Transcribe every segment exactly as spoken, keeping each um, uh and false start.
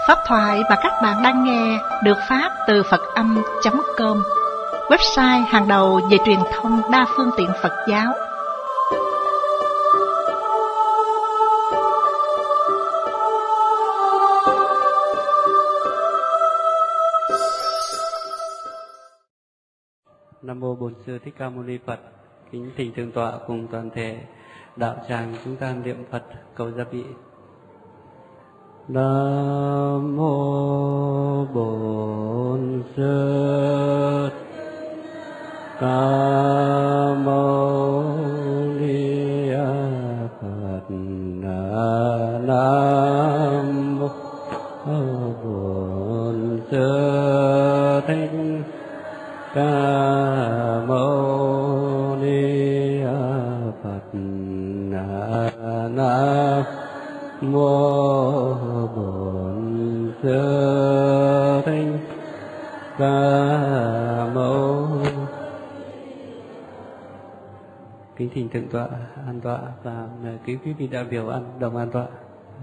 Pháp thoại mà các bạn đang nghe được phát từ Phật âm chấm com, website hàng đầu về truyền thông đa phương tiện Phật giáo. Nam mô Bổn Sư Thích Ca Mâu Ni Phật. Kính thỉnh thượng tọa cùng toàn thể đạo tràng chúng ta niệm Phật cầu gia bị. Nam mô Bổn Sư Ca Mâu Ni Phật. Nam mô Bổn Sư Thích Ca Mâu Ni Phật. Nam mô Bổn Sư Thích Ca Mâu. Kính thỉnh thượng tọa an tọa và mời quý quý vị đại biểu ăn đồng an tọa.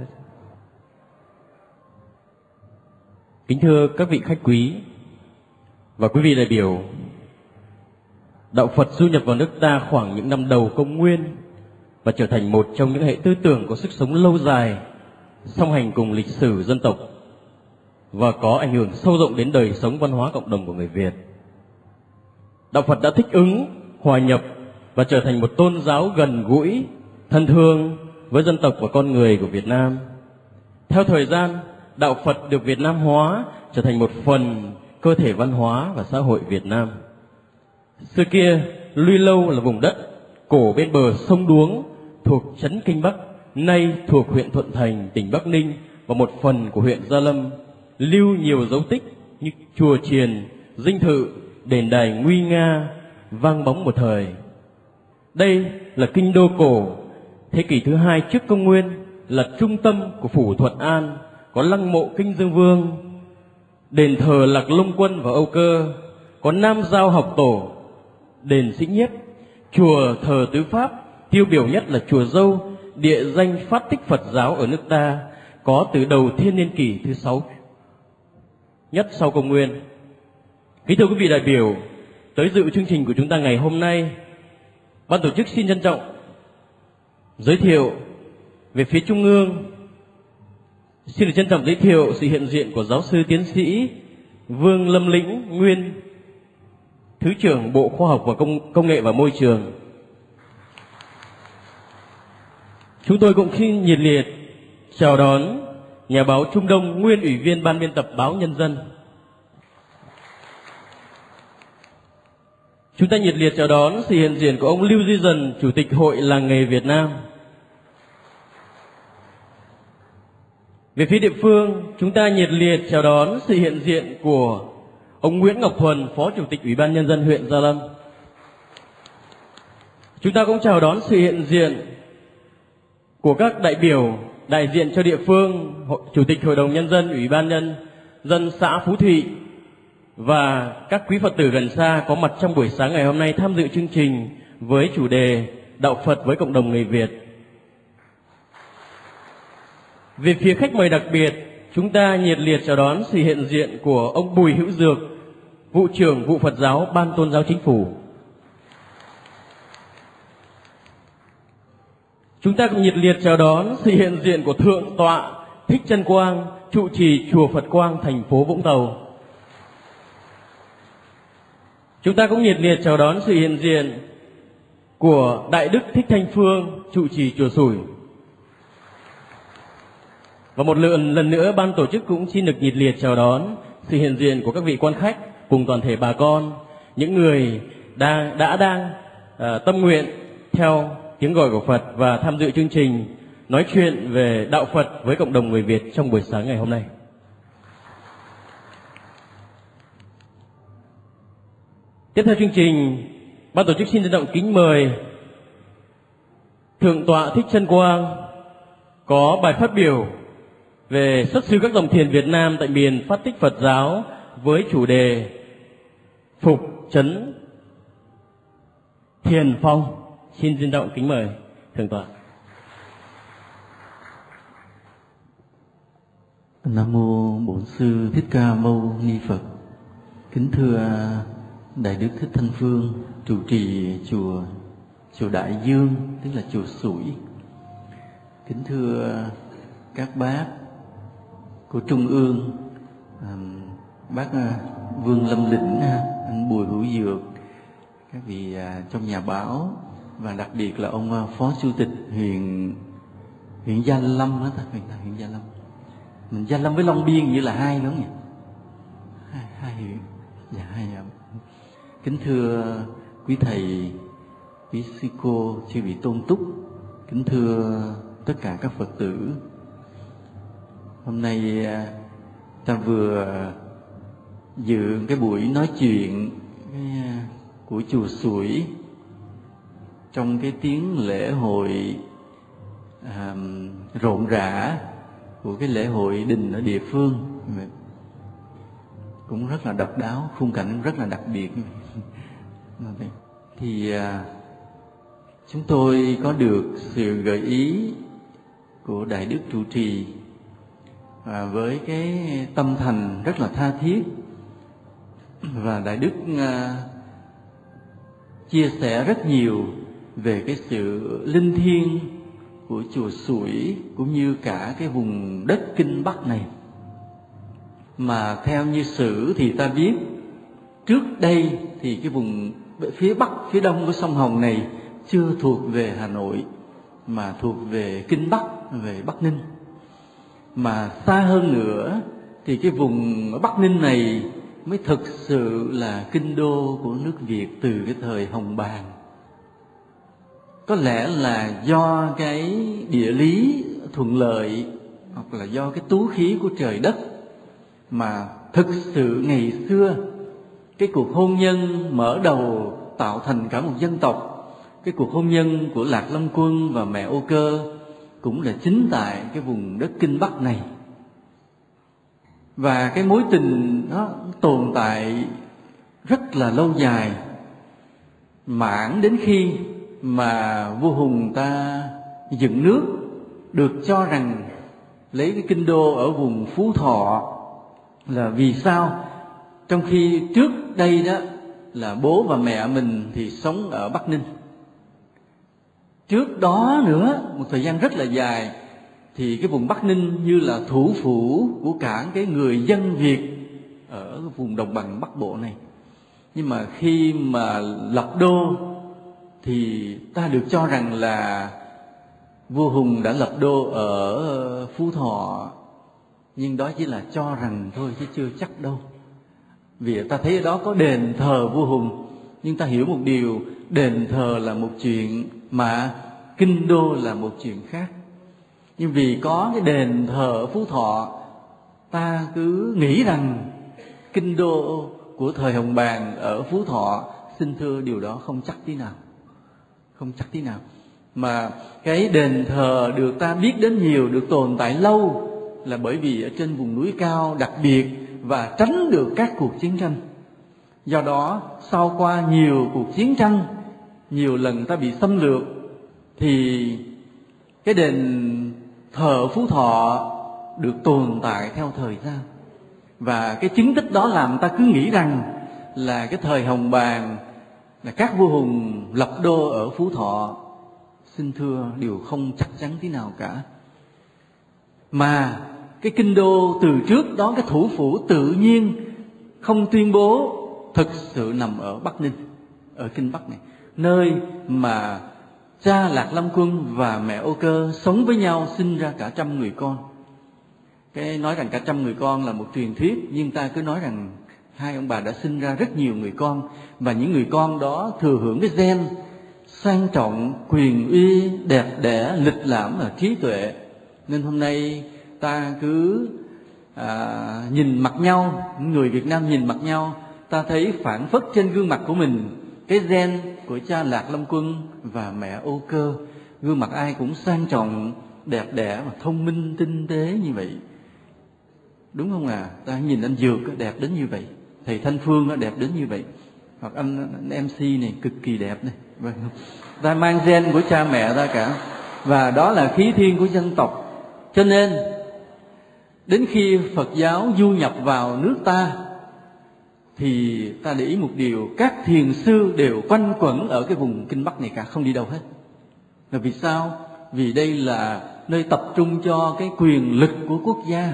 Kính thưa các vị khách quý và quý vị đại biểu, đạo Phật du nhập vào nước ta khoảng những năm đầu công nguyên và trở thành một trong những hệ tư tưởng có sức sống lâu dài, song hành cùng lịch sử dân tộc và có ảnh hưởng sâu rộng đến đời sống văn hóa cộng đồng của người Việt. Đạo Phật đã thích ứng, hòa nhập và trở thành một tôn giáo gần gũi, thân thương với dân tộc và con người của Việt Nam. Theo thời gian, đạo Phật được Việt Nam hóa, trở thành một phần cơ thể văn hóa và xã hội Việt Nam. Xưa kia, Luy Lâu là vùng đất cổ bên bờ sông Đuống thuộc trấn Kinh Bắc, nay thuộc huyện Thuận Thành, tỉnh Bắc Ninh và một phần của huyện Gia Lâm, lưu nhiều dấu tích như chùa chiền, dinh thự, đền đài nguy nga, vang bóng một thời. Đây là kinh đô cổ, thế kỷ thứ hai trước công nguyên, là trung tâm của phủ Thuận An, có lăng mộ Kinh Dương Vương, đền thờ Lạc Long Quân và Âu Cơ, có Nam Giao Học Tổ, đền Sĩ Nhiếp, chùa thờ Tứ Pháp, tiêu biểu nhất là chùa Dâu, địa danh phát tích Phật giáo ở nước ta, có từ đầu thiên niên kỷ thứ sáu nhất sau công nguyên. Kính thưa quý vị đại biểu, tới dự chương trình của chúng ta ngày hôm nay, ban tổ chức xin trân trọng giới thiệu về phía Trung ương. Xin được trân trọng giới thiệu sự hiện diện của giáo sư tiến sĩ Vương Lâm Lĩnh, nguyên Thứ trưởng Bộ Khoa học và Công, Công nghệ và Môi trường. Chúng tôi cũng xin nhiệt liệt chào đón nhà báo Trung Đông, nguyên ủy viên ban biên tập báo Nhân dân. Chúng ta nhiệt liệt chào đón sự hiện diện của ông Lưu Duy Dần, Chủ tịch Hội Làng nghề Việt Nam. Về phía địa phương, chúng ta nhiệt liệt chào đón sự hiện diện của ông Nguyễn Ngọc Thuần, Phó Chủ tịch Ủy ban Nhân dân huyện Gia Lâm. Chúng ta cũng chào đón sự hiện diện của các đại biểu đại diện cho địa phương, Chủ tịch Hội đồng Nhân dân, Ủy ban Nhân dân xã Phú Thụy và các quý Phật tử gần xa có mặt trong buổi sáng ngày hôm nay tham dự chương trình với chủ đề Đạo Phật với cộng đồng người Việt. Về phía khách mời đặc biệt, chúng ta nhiệt liệt chào đón sự hiện diện của ông Bùi Hữu Dược, Vụ trưởng Vụ Phật giáo Ban Tôn giáo Chính phủ. Chúng ta cũng nhiệt liệt chào đón sự hiện diện của Thượng tọa Thích Trân Quang, trụ trì Chùa Phật Quang, thành phố Vũng Tàu. Chúng ta cũng nhiệt liệt chào đón sự hiện diện của Đại Đức Thích Thanh Phương, trụ trì Chùa Sủi. Và một lần, lần nữa ban tổ chức cũng xin được nhiệt liệt chào đón sự hiện diện của các vị quan khách cùng toàn thể bà con, những người đang đã đang uh, tâm nguyện theo tiếng gọi của Phật và tham dự chương trình nói chuyện về đạo Phật với cộng đồng người Việt trong buổi sáng ngày hôm nay. Tiếp theo chương trình, ban tổ chức xin trân trọng kính mời Thượng tọa Thích Trân Quang có bài phát biểu về xuất xứ các dòng thiền Việt Nam tại miền phát tích Phật giáo với chủ đề Phục Trấn Thiền Phong. Xin trân trọng kính mời Thượng tọa. Nam mô Bổn Sư Thích Ca Mâu Ni Phật. Kính thưa Đại Đức Thích Thanh Phương, trụ trì chùa chùa Đại Dương, tức là chùa Sủi. Kính thưa các bác của Trung ương, à, bác Vương Lâm Lĩnh, anh Bùi Hữu Dược, các vị à, trong nhà báo, và đặc biệt là ông Phó Chủ tịch huyện huyện Gia Lâm đó, ta huyện, huyện Gia Lâm. Mình Gia Lâm với Long Biên như là hai đúng không nhỉ? Hai, hai huyện. Dạ, hai huyện. Kính thưa quý thầy, quý sư cô, chư vị tôn túc, kính thưa tất cả các Phật tử. Hôm nay ta vừa dự cái buổi nói chuyện cái, của chùa Sủi trong cái tiếng lễ hội à, rộn rã của cái lễ hội đình ở địa phương, cũng rất là độc đáo, khung cảnh rất là đặc biệt. Thì à, chúng tôi có được sự gợi ý của Đại Đức trụ trì, và với cái tâm thành rất là tha thiết, và Đại Đức à, chia sẻ rất nhiều về cái sự linh thiêng của chùa Sủi cũng như cả cái vùng đất Kinh Bắc này. Mà theo như sử thì ta biết, trước đây thì cái vùng phía Bắc, phía Đông của sông Hồng này chưa thuộc về Hà Nội, mà thuộc về Kinh Bắc, về Bắc Ninh. Mà xa hơn nữa thì cái vùng Bắc Ninh này mới thực sự là kinh đô của nước Việt từ cái thời Hồng Bàng. Có lẽ là do cái địa lý thuận lợi, hoặc là do cái tú khí của trời đất, mà thực sự ngày xưa cái cuộc hôn nhân mở đầu tạo thành cả một dân tộc. Cái cuộc hôn nhân của Lạc Long Quân và mẹ Âu Cơ cũng là chính tại cái vùng đất Kinh Bắc này. Và cái mối tình nó tồn tại rất là lâu dài, mãi đến khi mà vua Hùng ta dựng nước, được cho rằng lấy cái kinh đô ở vùng Phú Thọ. Là vì sao? Trong khi trước đây đó là bố và mẹ mình thì sống ở Bắc Ninh. Trước đó nữa, một thời gian rất là dài, thì cái vùng Bắc Ninh như là thủ phủ của cả cái người dân Việt ở vùng đồng bằng Bắc Bộ này. Nhưng mà khi mà lập đô thì ta được cho rằng là vua Hùng đã lập đô ở Phú Thọ. Nhưng đó chỉ là cho rằng thôi chứ chưa chắc đâu. Vì ta thấy ở đó có đền thờ vua Hùng, nhưng ta hiểu một điều, đền thờ là một chuyện mà kinh đô là một chuyện khác. Nhưng vì có cái đền thờ ở Phú Thọ, ta cứ nghĩ rằng kinh đô của thời Hồng Bàng ở Phú Thọ. Xin thưa điều đó không chắc tí nào, không chắc tí nào. Mà cái đền thờ được ta biết đến nhiều, được tồn tại lâu, là bởi vì ở trên vùng núi cao đặc biệt và tránh được các cuộc chiến tranh. Do đó sau qua nhiều cuộc chiến tranh, nhiều lần ta bị xâm lược, thì cái đền thờ Phú Thọ được tồn tại theo thời gian. Và cái chứng tích đó làm ta cứ nghĩ rằng là cái thời Hồng Bàng là các vua Hùng lập đô ở Phú Thọ. Xin thưa điều không chắc chắn tí nào cả. Mà cái kinh đô từ trước đó, cái thủ phủ tự nhiên không tuyên bố, thực sự nằm ở Bắc Ninh, ở Kinh Bắc này, nơi mà cha Lạc Long Quân và mẹ Âu Cơ sống với nhau, sinh ra cả trăm người con. Cái nói rằng cả trăm người con là một truyền thuyết, nhưng ta cứ nói rằng hai ông bà đã sinh ra rất nhiều người con, và những người con đó thừa hưởng cái gen sang trọng, quyền uy, đẹp đẽ, lịch lãm và trí tuệ. Nên hôm nay ta cứ à, nhìn mặt nhau, người Việt Nam nhìn mặt nhau, ta thấy phản phất trên gương mặt của mình cái gen của cha Lạc Long Quân và mẹ Âu Cơ. Gương mặt ai cũng sang trọng, đẹp đẽ và thông minh, tinh tế như vậy. Đúng không à? Ta nhìn anh Dược đẹp đến như vậy, thầy Thanh Phương đẹp đến như vậy, hoặc anh, anh em xê này cực kỳ đẹp này. Ta mang gen của cha mẹ ta cả, và đó là khí thiên của dân tộc. Cho nên Đến khi Phật giáo du nhập vào nước ta thì ta để ý một điều, các thiền sư đều quanh quẩn ở cái vùng Kinh Bắc này cả, không đi đâu hết. Là vì sao? Vì đây là nơi tập trung cho cái quyền lực của quốc gia,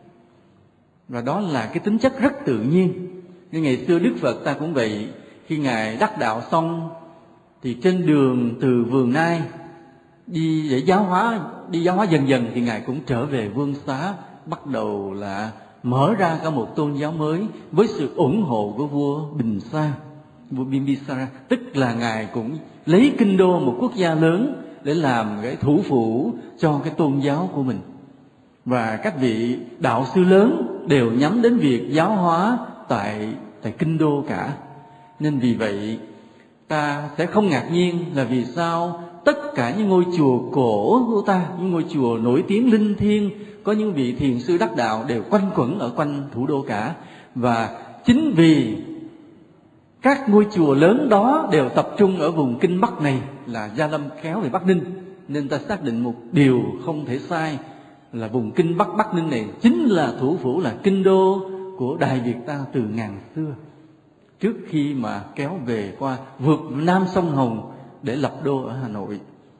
và đó là cái tính chất rất tự nhiên. Như ngày xưa Đức Phật ta cũng vậy, khi Ngài đắc đạo xong thì trên đường từ Vườn Nai đi để giáo hóa, đi giáo hóa dần dần thì Ngài cũng trở về Vương Xá, bắt đầu là mở ra cả một tôn giáo mới với sự ủng hộ của vua Bình Sa, vua Bimbisara. Tức là Ngài cũng lấy kinh đô, một quốc gia lớn, để làm cái thủ phủ cho cái tôn giáo của mình. Và các vị đạo sư lớn đều nhắm đến việc giáo hóa tại tại kinh đô cả. Nên vì vậy ta sẽ không ngạc nhiên là vì sao tất cả những ngôi chùa cổ của ta, những ngôi chùa nổi tiếng linh thiêng, có những vị thiền sư đắc đạo đều quanh quẩn ở quanh thủ đô cả. Và chính vì các ngôi chùa lớn đó đều tập trung ở vùng Kinh Bắc này, là Gia Lâm kéo về Bắc Ninh, nên ta xác định một điều không thể sai, là vùng Kinh Bắc Bắc Ninh này chính là thủ phủ, là kinh đô của Đại Việt ta từ ngàn xưa, trước khi mà kéo về qua vượt Nam sông Hồng để lập đô ở Hà Nội.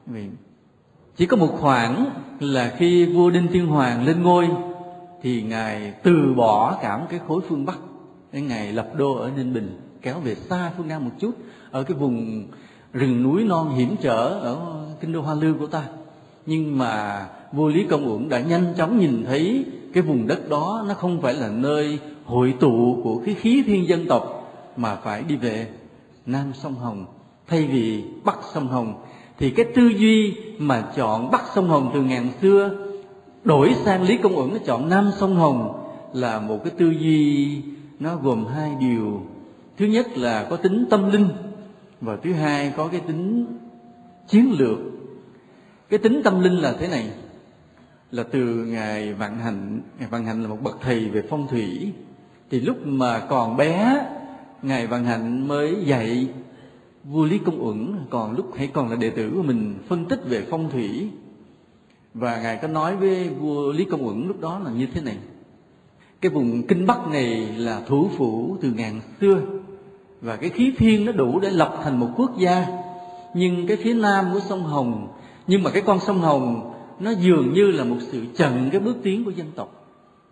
Chỉ có một khoảng là khi vua Đinh Tiên Hoàng lên ngôi thì Ngài từ bỏ cả một cái khối phương Bắc để Ngài lập đô ở Ninh Bình, kéo về xa phương Nam một chút, ở cái vùng rừng núi non hiểm trở ở kinh đô Hoa Lư của ta. Nhưng mà vua Lý Công Uẩn đã nhanh chóng nhìn thấy cái vùng đất đó nó không phải là nơi hội tụ của cái khí thiên dân tộc, mà phải đi về Nam sông Hồng thay vì Bắc sông Hồng. Thì cái tư duy mà chọn Bắc sông Hồng từ ngàn xưa đổi sang Lý Công Uẩn nó chọn Nam sông Hồng là một cái tư duy nó gồm hai điều. Thứ nhất là có tính tâm linh, và thứ hai có cái tính chiến lược. Cái tính tâm linh là thế này, là từ Ngài Vạn Hạnh. Ngài Vạn Hạnh là một bậc thầy về phong thủy. Thì lúc mà còn bé, Ngài Vạn Hạnh mới dạy vua Lý Công Uẩn, còn lúc hãy còn là đệ tử của mình, phân tích về phong thủy. Và Ngài có nói với vua Lý Công Uẩn lúc đó là như thế này: cái vùng Kinh Bắc này là thủ phủ từ ngàn xưa, và cái khí thiên nó đủ để lập thành một quốc gia. Nhưng cái phía nam của sông Hồng, nhưng mà cái con sông Hồng nó dường như là một sự chặn cái bước tiến của dân tộc.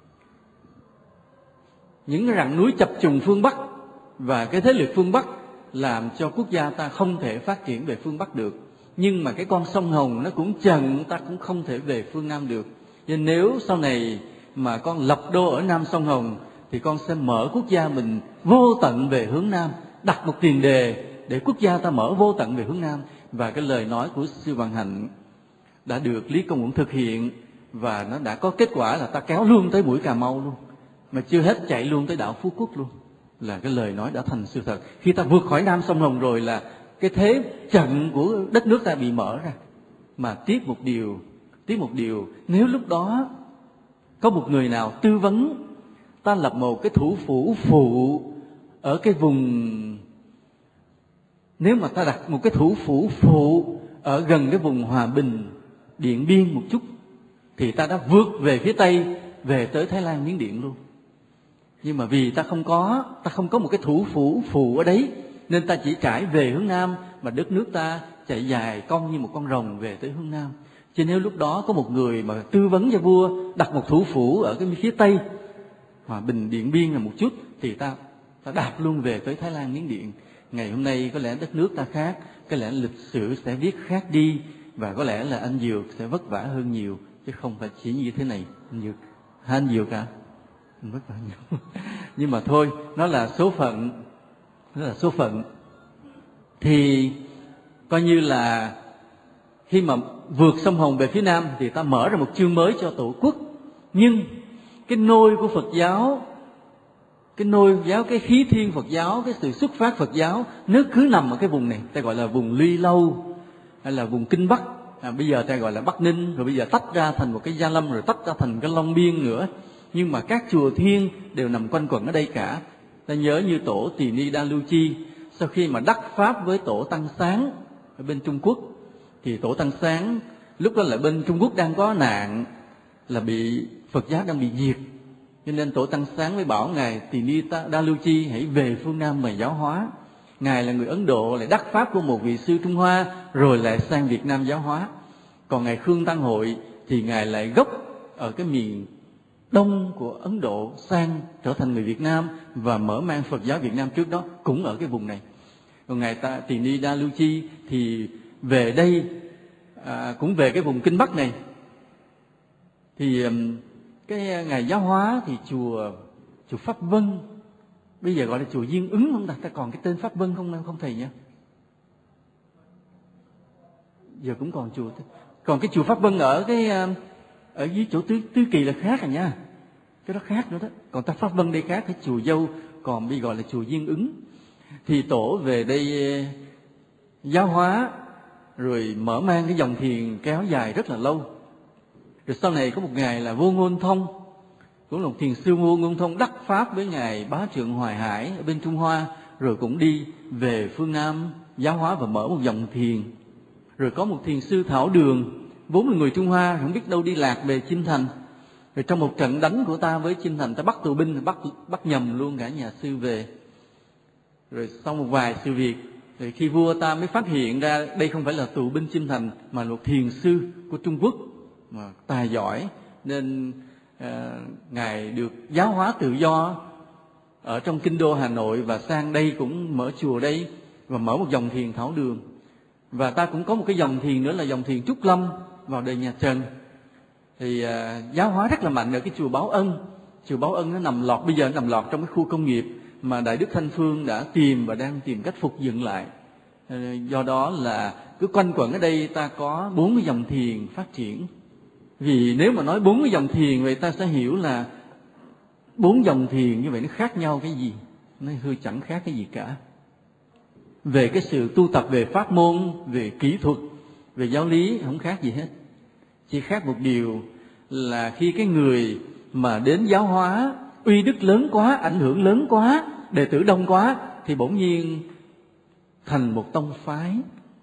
Những cái rặng núi chập trùng phương Bắc và cái thế lực phương Bắc làm cho quốc gia ta không thể phát triển về phương Bắc được. Nhưng mà cái con sông Hồng nó cũng chặn ta cũng không thể về phương Nam được. Nên nếu sau này mà con lập đô ở Nam sông Hồng thì con sẽ mở quốc gia mình vô tận về hướng Nam, đặt một tiền đề để quốc gia ta mở vô tận về hướng Nam. Và cái lời nói của sư Vạn Hạnh đã được Lý Công Uẩn thực hiện, và nó đã có kết quả là ta kéo luôn tới mũi Cà Mau luôn, mà chưa hết chạy luôn tới đảo Phú Quốc luôn. Là cái lời nói đã thành sự thật. Khi ta vượt khỏi Nam sông Hồng rồi là cái thế trận của đất nước ta bị mở ra. Mà tiếc một điều, tiếc một điều, nếu lúc đó có một người nào tư vấn ta lập một cái thủ phủ phụ ở cái vùng, nếu mà ta đặt một cái thủ phủ phụ ở gần cái vùng Hòa Bình, Điện Biên một chút, thì ta đã vượt về phía Tây, về tới Thái Lan, Miến Điện luôn. Nhưng mà vì ta không có, ta không có một cái thủ phủ phụ ở đấy, nên ta chỉ trải về hướng Nam, mà đất nước ta chạy dài cong như một con rồng về tới hướng Nam. Chứ nếu lúc đó có một người mà tư vấn cho vua đặt một thủ phủ ở cái phía Tây, Hòa Bình, Điện Biên là một chút, thì ta ta đạp luôn về tới Thái Lan, Miến Điện. Ngày hôm nay có lẽ đất nước ta khác, có lẽ lịch sử sẽ viết khác đi, và có lẽ là anh Dược sẽ vất vả hơn nhiều, chứ không phải chỉ như thế này. Anh Dược, hai anh Dược cả, anh vất vả nhiều. Nhưng mà thôi, nó là số phận, nó là số phận. Thì coi như là khi mà vượt sông Hồng về phía Nam thì ta mở ra một chương mới cho tổ quốc. Nhưng cái nôi của Phật giáo, cái nôi Phật giáo, cái khí thiên Phật giáo, cái sự xuất phát Phật giáo, nếu cứ nằm ở cái vùng này, ta gọi là vùng Ly Lâu hay là vùng Kinh Bắc, à, bây giờ ta gọi là Bắc Ninh, rồi bây giờ tách ra thành một cái Gia Lâm, rồi tách ra thành cái Long Biên nữa. Nhưng mà các chùa thiên đều nằm quanh quẩn ở đây cả. Ta nhớ như tổ Tỳ Ni Đa Lưu Chi, sau khi mà đắc pháp với tổ Tăng Sáng ở bên Trung Quốc, thì tổ Tăng Sáng lúc đó là bên Trung Quốc đang có nạn, là bị Phật giáo đang bị diệt, cho nên Tổ Tăng Sáng mới bảo ngài Tỳ Ni Đa Lưu Chi hãy về phương Nam mà giáo hóa. Ngài là người Ấn Độ, lại đắc pháp của một vị sư Trung Hoa, rồi lại sang Việt Nam giáo hóa. Còn ngài Khương Tăng Hội thì ngài lại gốc ở cái miền đông của Ấn Độ, sang trở thành người Việt Nam và mở mang Phật giáo Việt Nam trước đó cũng ở cái vùng này. Còn ngài ta Tỳ Ni Đa Lưu Chi thì về đây, à, cũng về cái vùng Kinh Bắc này. Thì cái ngài giáo hóa thì chùa chùa Pháp Vân, bây giờ gọi là chùa Duyên Ứng không ta? Ta còn cái tên Pháp Vân không không thầy nhá? Giờ cũng còn chùa. Còn cái chùa Pháp Vân ở cái ở dưới chỗ Tứ Tứ Kỳ là khác rồi nha. Cái đó khác nữa đó. Còn ta Pháp Vân đây khác, cái chùa Dâu còn bị gọi là chùa Duyên Ứng. Thì tổ về đây giáo hóa rồi mở mang cái dòng thiền kéo dài rất là lâu. Rồi sau này có một ngài là Vô Ngôn Thông, cũng là một thiền sư Vô Ngôn Thông đắc pháp với ngài Bá Trượng Hoài Hải ở bên Trung Hoa, rồi cũng đi về phương Nam giáo hóa và mở một dòng thiền. Rồi có một thiền sư Thảo Đường, vốn là người Trung Hoa, không biết đâu đi lạc về Chinh Thành. Rồi trong một trận đánh của ta với Chinh Thành, ta bắt tù binh, bắt bắt nhầm luôn cả nhà sư về. Rồi sau một vài sự việc, thì khi vua ta mới phát hiện ra đây không phải là tù binh Chinh Thành mà là một thiền sư của Trung Quốc mà tài giỏi, nên à, ngài được giáo hóa tự do ở trong kinh đô Hà Nội và sang đây cũng mở chùa đây và mở một dòng thiền Thảo Đường. Và ta cũng có một cái dòng thiền nữa là dòng thiền Trúc Lâm vào đời nhà Trần. Thì à, giáo hóa rất là mạnh ở cái chùa Báo Ân. Chùa Báo Ân nó nằm lọt, bây giờ nó nằm lọt trong cái khu công nghiệp mà Đại Đức Thanh Phương đã tìm và đang tìm cách phục dựng lại. À, do đó là cứ quanh quẩn ở đây ta có bốn cái dòng thiền phát triển. Vì nếu mà nói bốn cái dòng thiền vậy ta sẽ hiểu là bốn dòng thiền như vậy nó khác nhau cái gì? Nó hơi chẳng khác cái gì cả. Về cái sự tu tập, về pháp môn, về kỹ thuật, về giáo lý không khác gì hết. Chỉ khác một điều là khi cái người mà đến giáo hóa uy đức lớn quá, ảnh hưởng lớn quá, đệ tử đông quá thì bỗng nhiên thành một tông phái.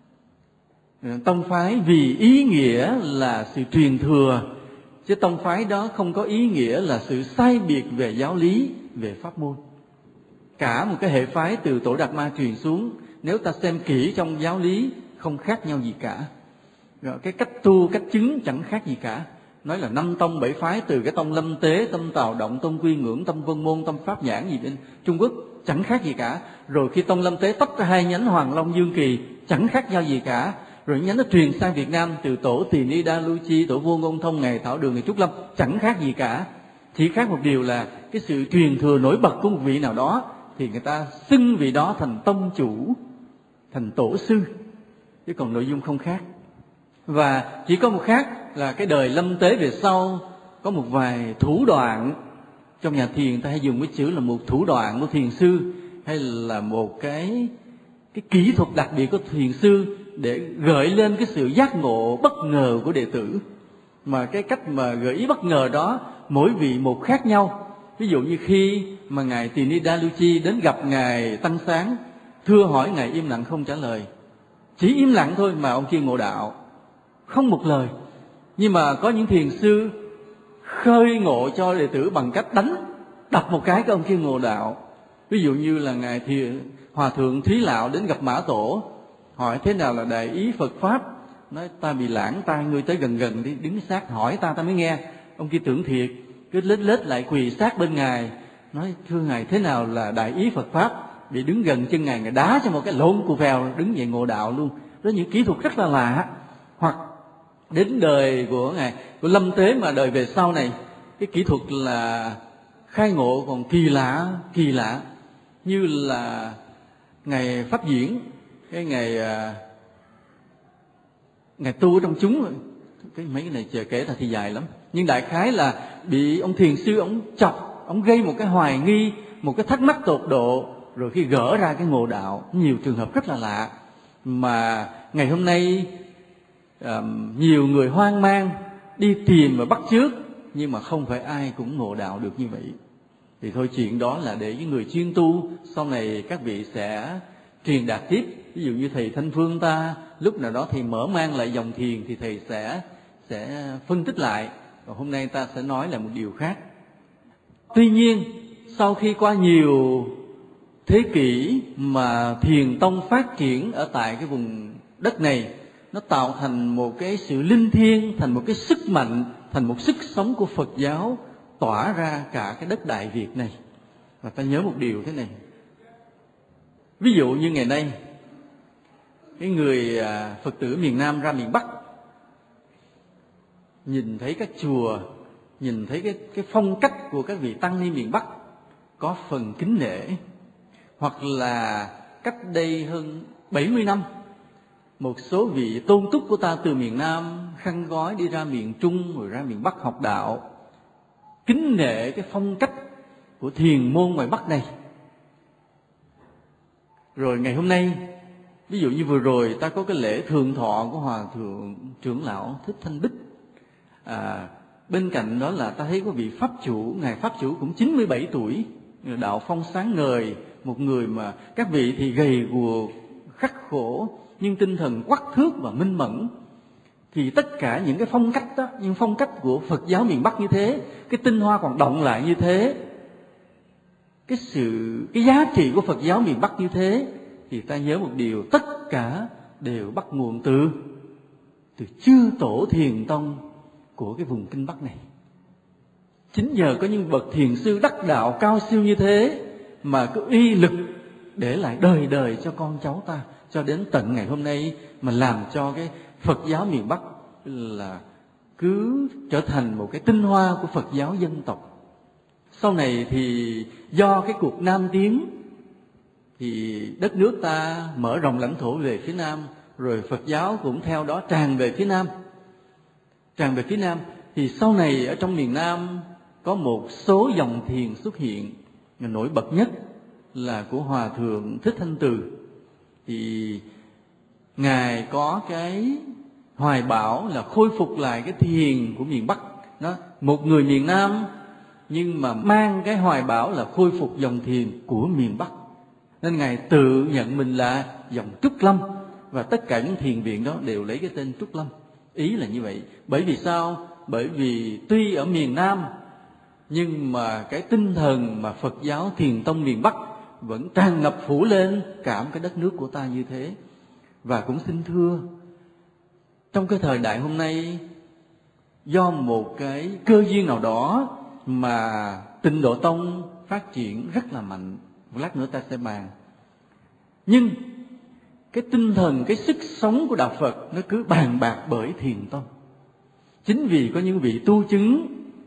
Tông phái vì ý nghĩa là sự truyền thừa, chứ tông phái đó không có ý nghĩa là sự sai biệt về giáo lý, về pháp môn. Cả một cái hệ phái từ Tổ Đạt Ma truyền xuống, nếu ta xem kỹ trong giáo lý không khác nhau gì cả. Rồi cái cách tu, cách chứng chẳng khác gì cả. Nói là năm tông bảy phái, từ cái tông Lâm Tế, tông Tào Động, tông Quy Ngưỡng, tông Vân Môn, tông Pháp Nhãn gì bên Trung Quốc chẳng khác gì cả. Rồi khi tông Lâm Tế tách ra hai nhánh Hoàng Long Dương Kỳ chẳng khác nhau gì cả. Rồi nhánh nó truyền sang Việt Nam từ tổ Tỳ Ni Đa Lưu Chi, tổ Vô Ngôn Thông, ngày Thảo Đường, ngày Trúc Lâm chẳng khác gì cả. Chỉ khác một điều là cái sự truyền thừa nổi bật của một vị nào đó thì người ta xưng vị đó thành tông chủ, thành tổ sư, chứ còn nội dung không khác. Và chỉ có một khác là cái đời Lâm Tế về sau có một vài thủ đoạn. Trong nhà thiền ta hay dùng cái chữ là một thủ đoạn của thiền sư, hay là một cái cái kỹ thuật đặc biệt của thiền sư để gợi lên cái sự giác ngộ bất ngờ của đệ tử. Mà cái cách mà gợi ý bất ngờ đó mỗi vị một khác nhau. Ví dụ như khi mà ngài Tỳ Ni Đa Lưu Chi đến gặp ngài Tăng Sáng, thưa hỏi ngài im lặng không trả lời, chỉ im lặng thôi mà ông kia ngộ đạo, không một lời. Nhưng mà có những thiền sư khơi ngộ cho đệ tử bằng cách đánh, đập một cái cái ông kia ngộ đạo. Ví dụ như là ngài thì Hòa thượng Thúy Lão đến gặp Mã Tổ, hỏi thế nào là đại ý Phật pháp. Nói ta bị lãng tai, ngươi tới gần gần đi, đứng sát hỏi ta ta mới nghe. Ông kia tưởng thiệt, cứ lết lết lại quỳ sát bên ngài, nói thưa ngài thế nào là đại ý Phật pháp. Bị đứng gần chân ngài, ngài đá cho một cái lộn cù vèo, đứng dậy ngộ đạo luôn. Đó những kỹ thuật rất là lạ. Hoặc đến đời của ngài của Lâm Tế mà đời về sau này, cái kỹ thuật là khai ngộ còn kỳ lạ, kỳ lạ. Như là ngày Pháp Diễn, cái ngày ngày tu ở trong chúng, cái mấy cái này chờ kể ra thì dài lắm. Nhưng đại khái là bị ông thiền sư ông chọc, ông gây một cái hoài nghi, một cái thắc mắc tột độ, rồi khi gỡ ra cái ngộ đạo. Nhiều trường hợp rất là lạ mà ngày hôm nay uh, nhiều người hoang mang đi tìm và bắt chước, nhưng mà không phải ai cũng ngộ đạo được như vậy. Thì thôi chuyện đó là để những người chuyên tu, sau này các vị sẽ truyền đạt tiếp. Ví dụ như thầy Thanh Phương ta, lúc nào đó thầy mở mang lại dòng thiền thì thầy sẽ sẽ phân tích lại Còn hôm nay ta sẽ nói là một điều khác. Tuy nhiên, sau khi qua nhiều thế kỷ mà thiền tông phát triển ở tại cái vùng đất này, nó tạo thành một cái sự linh thiêng, thành một cái sức mạnh, thành một sức sống của Phật giáo tỏa ra cả cái đất Đại Việt này. Và ta nhớ một điều thế này. Ví dụ như ngày nay, cái người Phật tử miền Nam ra miền Bắc, nhìn thấy các chùa, nhìn thấy cái, cái phong cách của các vị tăng ni miền Bắc có phần kính nể. Hoặc là cách đây hơn bảy mươi năm, một số vị tôn túc của ta từ miền Nam khăn gói đi ra miền Trung rồi ra miền Bắc học đạo, kính nể cái phong cách của thiền môn ngoài Bắc này. Rồi ngày hôm nay, ví dụ như vừa rồi ta có cái lễ thượng thọ của Hòa Thượng Trưởng Lão Thích Thanh Bích. À, bên cạnh đó là ta thấy có vị Pháp Chủ, Ngài Pháp Chủ cũng chín mươi bảy tuổi, đạo phong sáng ngời, một người mà các vị thì gầy guộc, khắc khổ, nhưng tinh thần quắc thước và minh mẫn. Thì tất cả những cái phong cách đó, những phong cách của Phật giáo miền Bắc như thế, cái tinh hoa còn động lại như thế, cái sự cái giá trị của Phật giáo miền Bắc như thế, thì ta nhớ một điều, tất cả đều bắt nguồn từ từ chư tổ thiền tông của cái vùng Kinh Bắc này. Chính nhờ có những bậc thiền sư đắc đạo cao siêu như thế mà có uy lực để lại đời đời cho con cháu ta, cho đến tận ngày hôm nay, mà làm cho cái Phật giáo miền Bắc là cứ trở thành một cái tinh hoa của Phật giáo dân tộc. Sau này thì do cái cuộc Nam tiến, thì đất nước ta mở rộng lãnh thổ về phía Nam, rồi Phật giáo cũng theo đó tràn về phía Nam. Tràn về phía Nam thì sau này ở trong miền Nam có một số dòng thiền xuất hiện. Nổi bật nhất là của Hòa Thượng Thích Thanh Từ. Thì Ngài có cái hoài bão là khôi phục lại cái thiền của miền Bắc. Đó, một người miền Nam nhưng mà mang cái hoài bão là khôi phục dòng thiền của miền Bắc. Nên Ngài tự nhận mình là dòng Trúc Lâm, và tất cả những thiền viện đó đều lấy cái tên Trúc Lâm. Ý là như vậy. Bởi vì sao? Bởi vì tuy ở miền Nam, nhưng mà cái tinh thần mà Phật giáo thiền tông miền Bắc vẫn tràn ngập phủ lên cả cái đất nước của ta như thế. Và cũng xin thưa, trong cái thời đại hôm nay, do một cái cơ duyên nào đó mà Tịnh Độ Tông phát triển rất là mạnh, lát nữa ta sẽ bàn. Nhưng cái tinh thần, cái sức sống của đạo Phật nó cứ bàn bạc bởi thiền tông. Chính vì có những vị tu chứng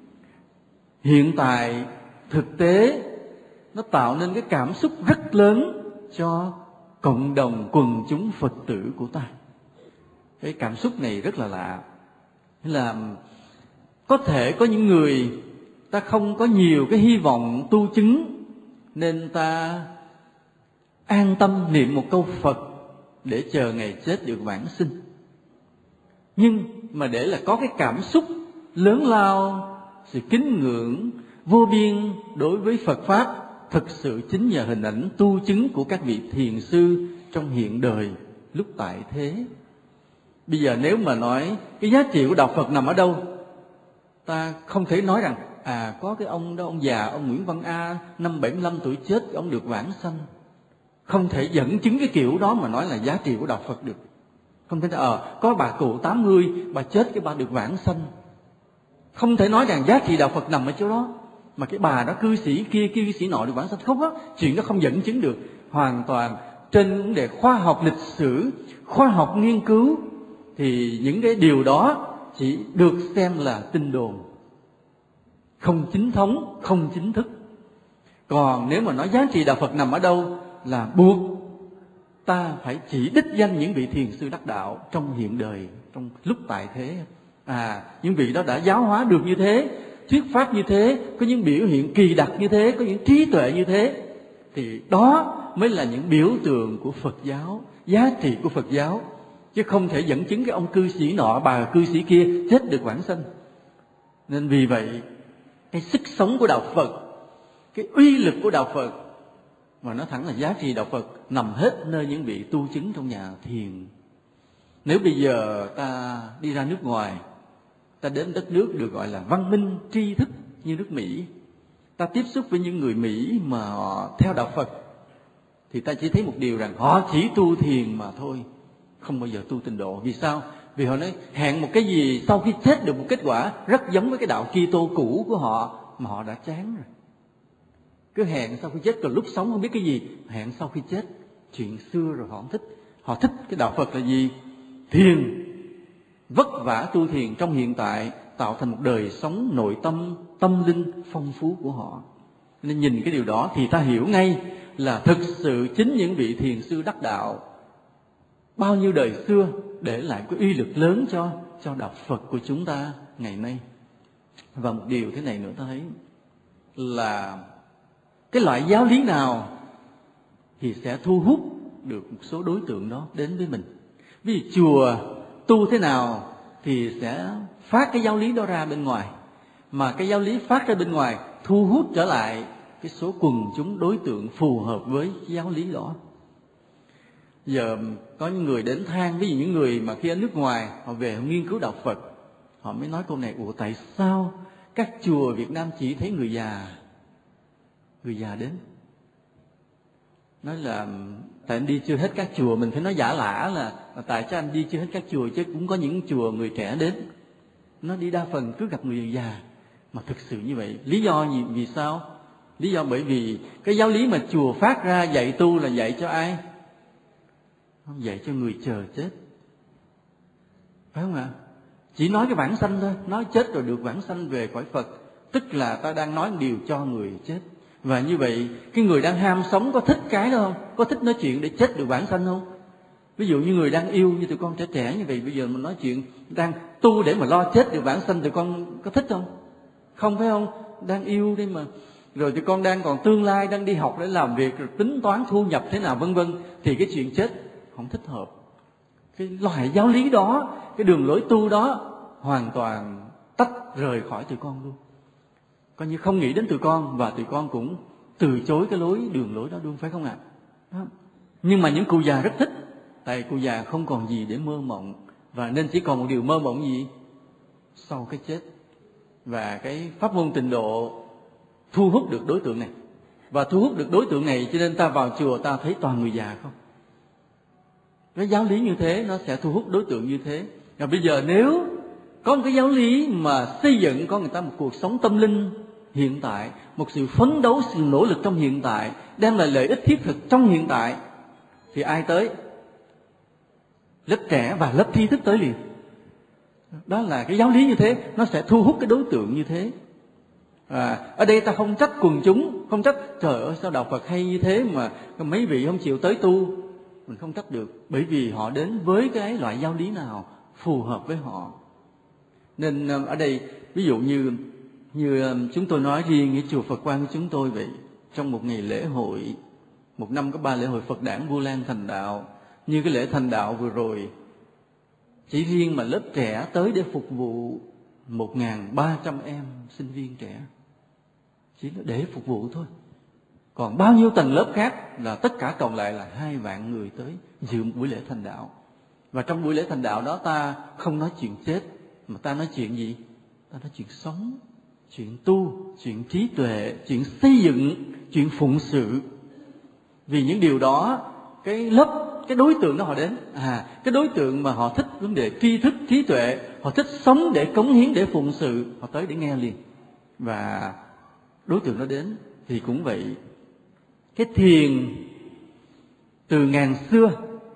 hiện tại thực tế, nó tạo nên cái cảm xúc rất lớn cho cộng đồng quần chúng Phật tử của ta. Cái cảm xúc này rất là lạ. Là có thể có những người ta không có nhiều cái hy vọng tu chứng, nên ta an tâm niệm một câu Phật để chờ ngày chết được vãng sinh. Nhưng mà để là có cái cảm xúc lớn lao, sự kính ngưỡng vô biên đối với Phật Pháp, thực sự chính nhờ hình ảnh tu chứng của các vị thiền sư trong hiện đời lúc tại thế. Bây giờ nếu mà nói cái giá trị của đạo Phật nằm ở đâu, ta không thể nói rằng à có cái ông đó, ông già, ông Nguyễn Văn A năm bảy mươi lăm tuổi chết, ông được vãng sanh. Không thể dẫn chứng cái kiểu đó mà nói là giá trị của đạo Phật được. Không thể ờ à, có bà cụ tám mươi, bà chết cái bà được vãng sanh. Không thể nói rằng giá trị đạo Phật nằm ở chỗ đó, mà cái bà đó cư sĩ kia, cư sĩ nọ được vãng sanh. Không á, chuyện đó không dẫn chứng được. Hoàn toàn trên vấn đề khoa học lịch sử, khoa học nghiên cứu, thì những cái điều đó chỉ được xem là tin đồn, không chính thống, không chính thức. Còn nếu mà nói giá trị đạo Phật nằm ở đâu, là buộc ta phải chỉ đích danh những vị thiền sư đắc đạo trong hiện đời, trong lúc tại thế. À, những vị đó đã giáo hóa được như thế, thuyết pháp như thế, có những biểu hiện kỳ đặc như thế, có những trí tuệ như thế, thì đó mới là những biểu tượng của Phật giáo, giá trị của Phật giáo. Chứ không thể dẫn chứng cái ông cư sĩ nọ, bà cư sĩ kia chết được vãng sanh. Nên vì vậy, cái sức sống của đạo Phật, cái uy lực của đạo Phật, mà nói thẳng là giá trị đạo Phật nằm hết nơi những vị tu chứng trong nhà thiền. Nếu bây giờ ta đi ra nước ngoài, Ta đến đất nước được gọi là văn minh tri thức như nước Mỹ. Ta tiếp xúc với những người Mỹ mà họ theo đạo Phật, thì ta chỉ thấy một điều rằng họ chỉ tu thiền mà thôi, không bao giờ tu tịnh độ. Vì sao? Vì họ nói hẹn một cái gì sau khi chết được một kết quả rất giống với cái đạo Kitô cũ của họ mà họ đã chán rồi. Cứ hẹn sau khi chết, còn lúc sống không biết cái gì, hẹn sau khi chết chuyện xưa rồi họ không thích. Họ thích cái đạo Phật là gì? Thiền, vất vả tu thiền trong hiện tại, tạo thành một đời sống nội tâm, tâm linh phong phú của họ. Nên nhìn cái điều đó thì ta hiểu ngay là thực sự chính những vị thiền sư đắc đạo bao nhiêu đời xưa để lại cái uy lực lớn cho cho đạo Phật của chúng ta ngày nay. Và một điều thế này nữa ta thấy là cái loại giáo lý nào thì sẽ thu hút được một số đối tượng đó đến với mình. Ví dụ chùa tu thế nào thì sẽ phát cái giáo lý đó ra bên ngoài, mà cái giáo lý phát ra bên ngoài thu hút trở lại cái số quần chúng đối tượng phù hợp với cái giáo lý đó. Giờ có những người đến than, ví dụ những người mà khi ở nước ngoài họ về họ nghiên cứu đạo Phật, họ mới nói câu này: ủa tại sao các chùa Việt Nam chỉ thấy người già người già đến? Nói là tại anh đi chưa hết các chùa. Mình phải nói giả lả là, là tại sao anh đi chưa hết các chùa, chứ cũng có những chùa người trẻ đến. Nó đi đa phần cứ gặp người già. Mà thực sự như vậy, lý do gì? Vì sao? Lý do bởi vì cái giáo lý mà chùa phát ra dạy tu là dạy cho ai? Không, dạy cho người chờ chết, phải không ạ? Chỉ nói cái vãng sanh thôi, nói chết rồi được vãng sanh về cõi Phật, tức là ta đang nói điều cho người chết. Và như vậy cái người đang ham sống có thích cái đó không? Có thích nói chuyện để chết được vãng sanh không? Ví dụ như người đang yêu, như tụi con trẻ trẻ như vậy, bây giờ mình nói chuyện đang tu để mà lo chết được vãng sanh, tụi con có thích không? Không, phải không? Đang yêu đi mà, rồi tụi con đang còn tương lai, đang đi học để làm việc, rồi tính toán thu nhập thế nào vân vân, thì cái chuyện chết không thích hợp. Cái loại giáo lý đó, cái đường lối tu đó hoàn toàn tách rời khỏi tụi con luôn, coi như không nghĩ đến tụi con, và tụi con cũng từ chối cái lối đường lối đó luôn, phải không ạ? À? Nhưng mà những cụ già rất thích, tại cụ già không còn gì để mơ mộng, và nên chỉ còn một điều mơ mộng gì? Sau cái chết. Và cái pháp môn tịnh độ thu hút được đối tượng này, và thu hút được đối tượng này cho nên ta vào chùa ta thấy toàn người già không. Cái giáo lý như thế nó sẽ thu hút đối tượng như thế. Và bây giờ nếu có một cái giáo lý mà xây dựng con người ta một cuộc sống tâm linh hiện tại, một sự phấn đấu, sự nỗ lực trong hiện tại, đem lại lợi ích thiết thực trong hiện tại, thì ai tới? Lớp trẻ và lớp tri thức tới liền. Đó là cái giáo lý như thế, nó sẽ thu hút cái đối tượng như thế. À, ở đây ta không trách quần chúng, không trách trời ơi sao đạo Phật hay như thế mà mấy vị không chịu tới tu. Mình không trách được, bởi vì họ đến với cái loại giáo lý nào phù hợp với họ. Nên ở đây ví dụ như như chúng tôi nói riêng cái chùa Phật Quang của chúng tôi vậy, trong một ngày lễ hội, một năm có ba lễ hội Phật đản Vu Lan thành đạo, như cái lễ thành đạo vừa rồi, chỉ riêng mà lớp trẻ tới để phục vụ một nghìn ba trăm em sinh viên trẻ, chỉ để phục vụ thôi. Còn bao nhiêu tầng lớp khác là tất cả cộng lại là hai vạn người tới dự một buổi lễ thành đạo. Và trong buổi lễ thành đạo đó ta không nói chuyện chết, mà ta nói chuyện gì? Ta nói chuyện sống, chuyện tu, chuyện trí tuệ, chuyện xây dựng, chuyện phụng sự. Vì những điều đó, cái lớp, cái đối tượng đó họ đến, à, cái đối tượng mà họ thích vấn đề tri thức, trí tuệ, họ thích sống để cống hiến, để phụng sự, họ tới để nghe liền. Và đối tượng đó đến thì cũng vậy. Cái thiền từ ngàn xưa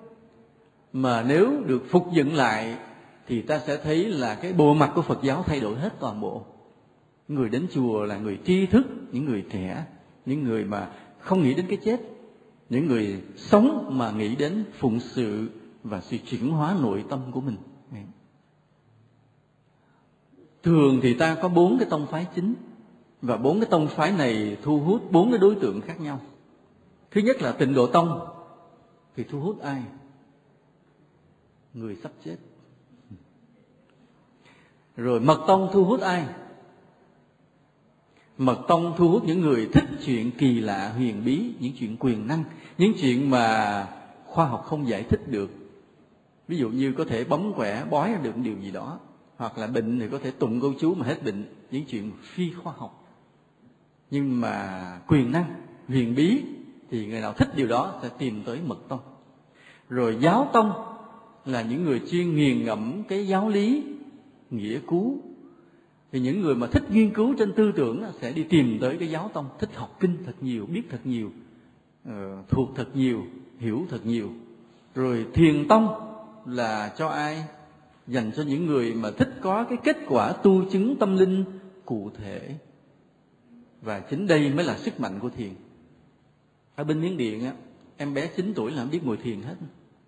mà nếu được phục dựng lại thì ta sẽ thấy là cái bộ mặt của Phật giáo thay đổi hết toàn bộ. Người đến chùa là người tri thức, những người trẻ, những người mà không nghĩ đến cái chết, những người sống mà nghĩ đến phụng sự và sự chuyển hóa nội tâm của mình. Thường thì ta có bốn cái tông phái chính, và bốn cái tông phái này thu hút bốn cái đối tượng khác nhau. Thứ nhất là Tịnh Độ Tông, thì thu hút ai? Người sắp chết. Rồi Mật Tông thu hút ai? Mật Tông thu hút những người thích chuyện kỳ lạ, huyền bí, những chuyện quyền năng, những chuyện mà khoa học không giải thích được. Ví dụ như có thể bấm quẻ bói ra được điều gì đó. hoặc là bệnh thì có thể tụng câu chú mà hết bệnh, những chuyện phi khoa học. Nhưng mà quyền năng, huyền bí thì người nào thích điều đó sẽ tìm tới mật tông. Rồi giáo tông là những người chuyên nghiền ngẫm cái giáo lý, nghĩa cứu. Thì những người mà thích nghiên cứu trên tư tưởng sẽ đi tìm tới cái giáo tông, thích học kinh thật nhiều, biết thật nhiều, uh, thuộc thật nhiều, hiểu thật nhiều. Rồi thiền tông là cho ai? Dành cho những người mà thích có cái kết quả tu chứng tâm linh cụ thể. Và chính đây mới là sức mạnh của thiền. Ở bên Miến Điện á, em bé chín tuổi là không biết ngồi thiền hết.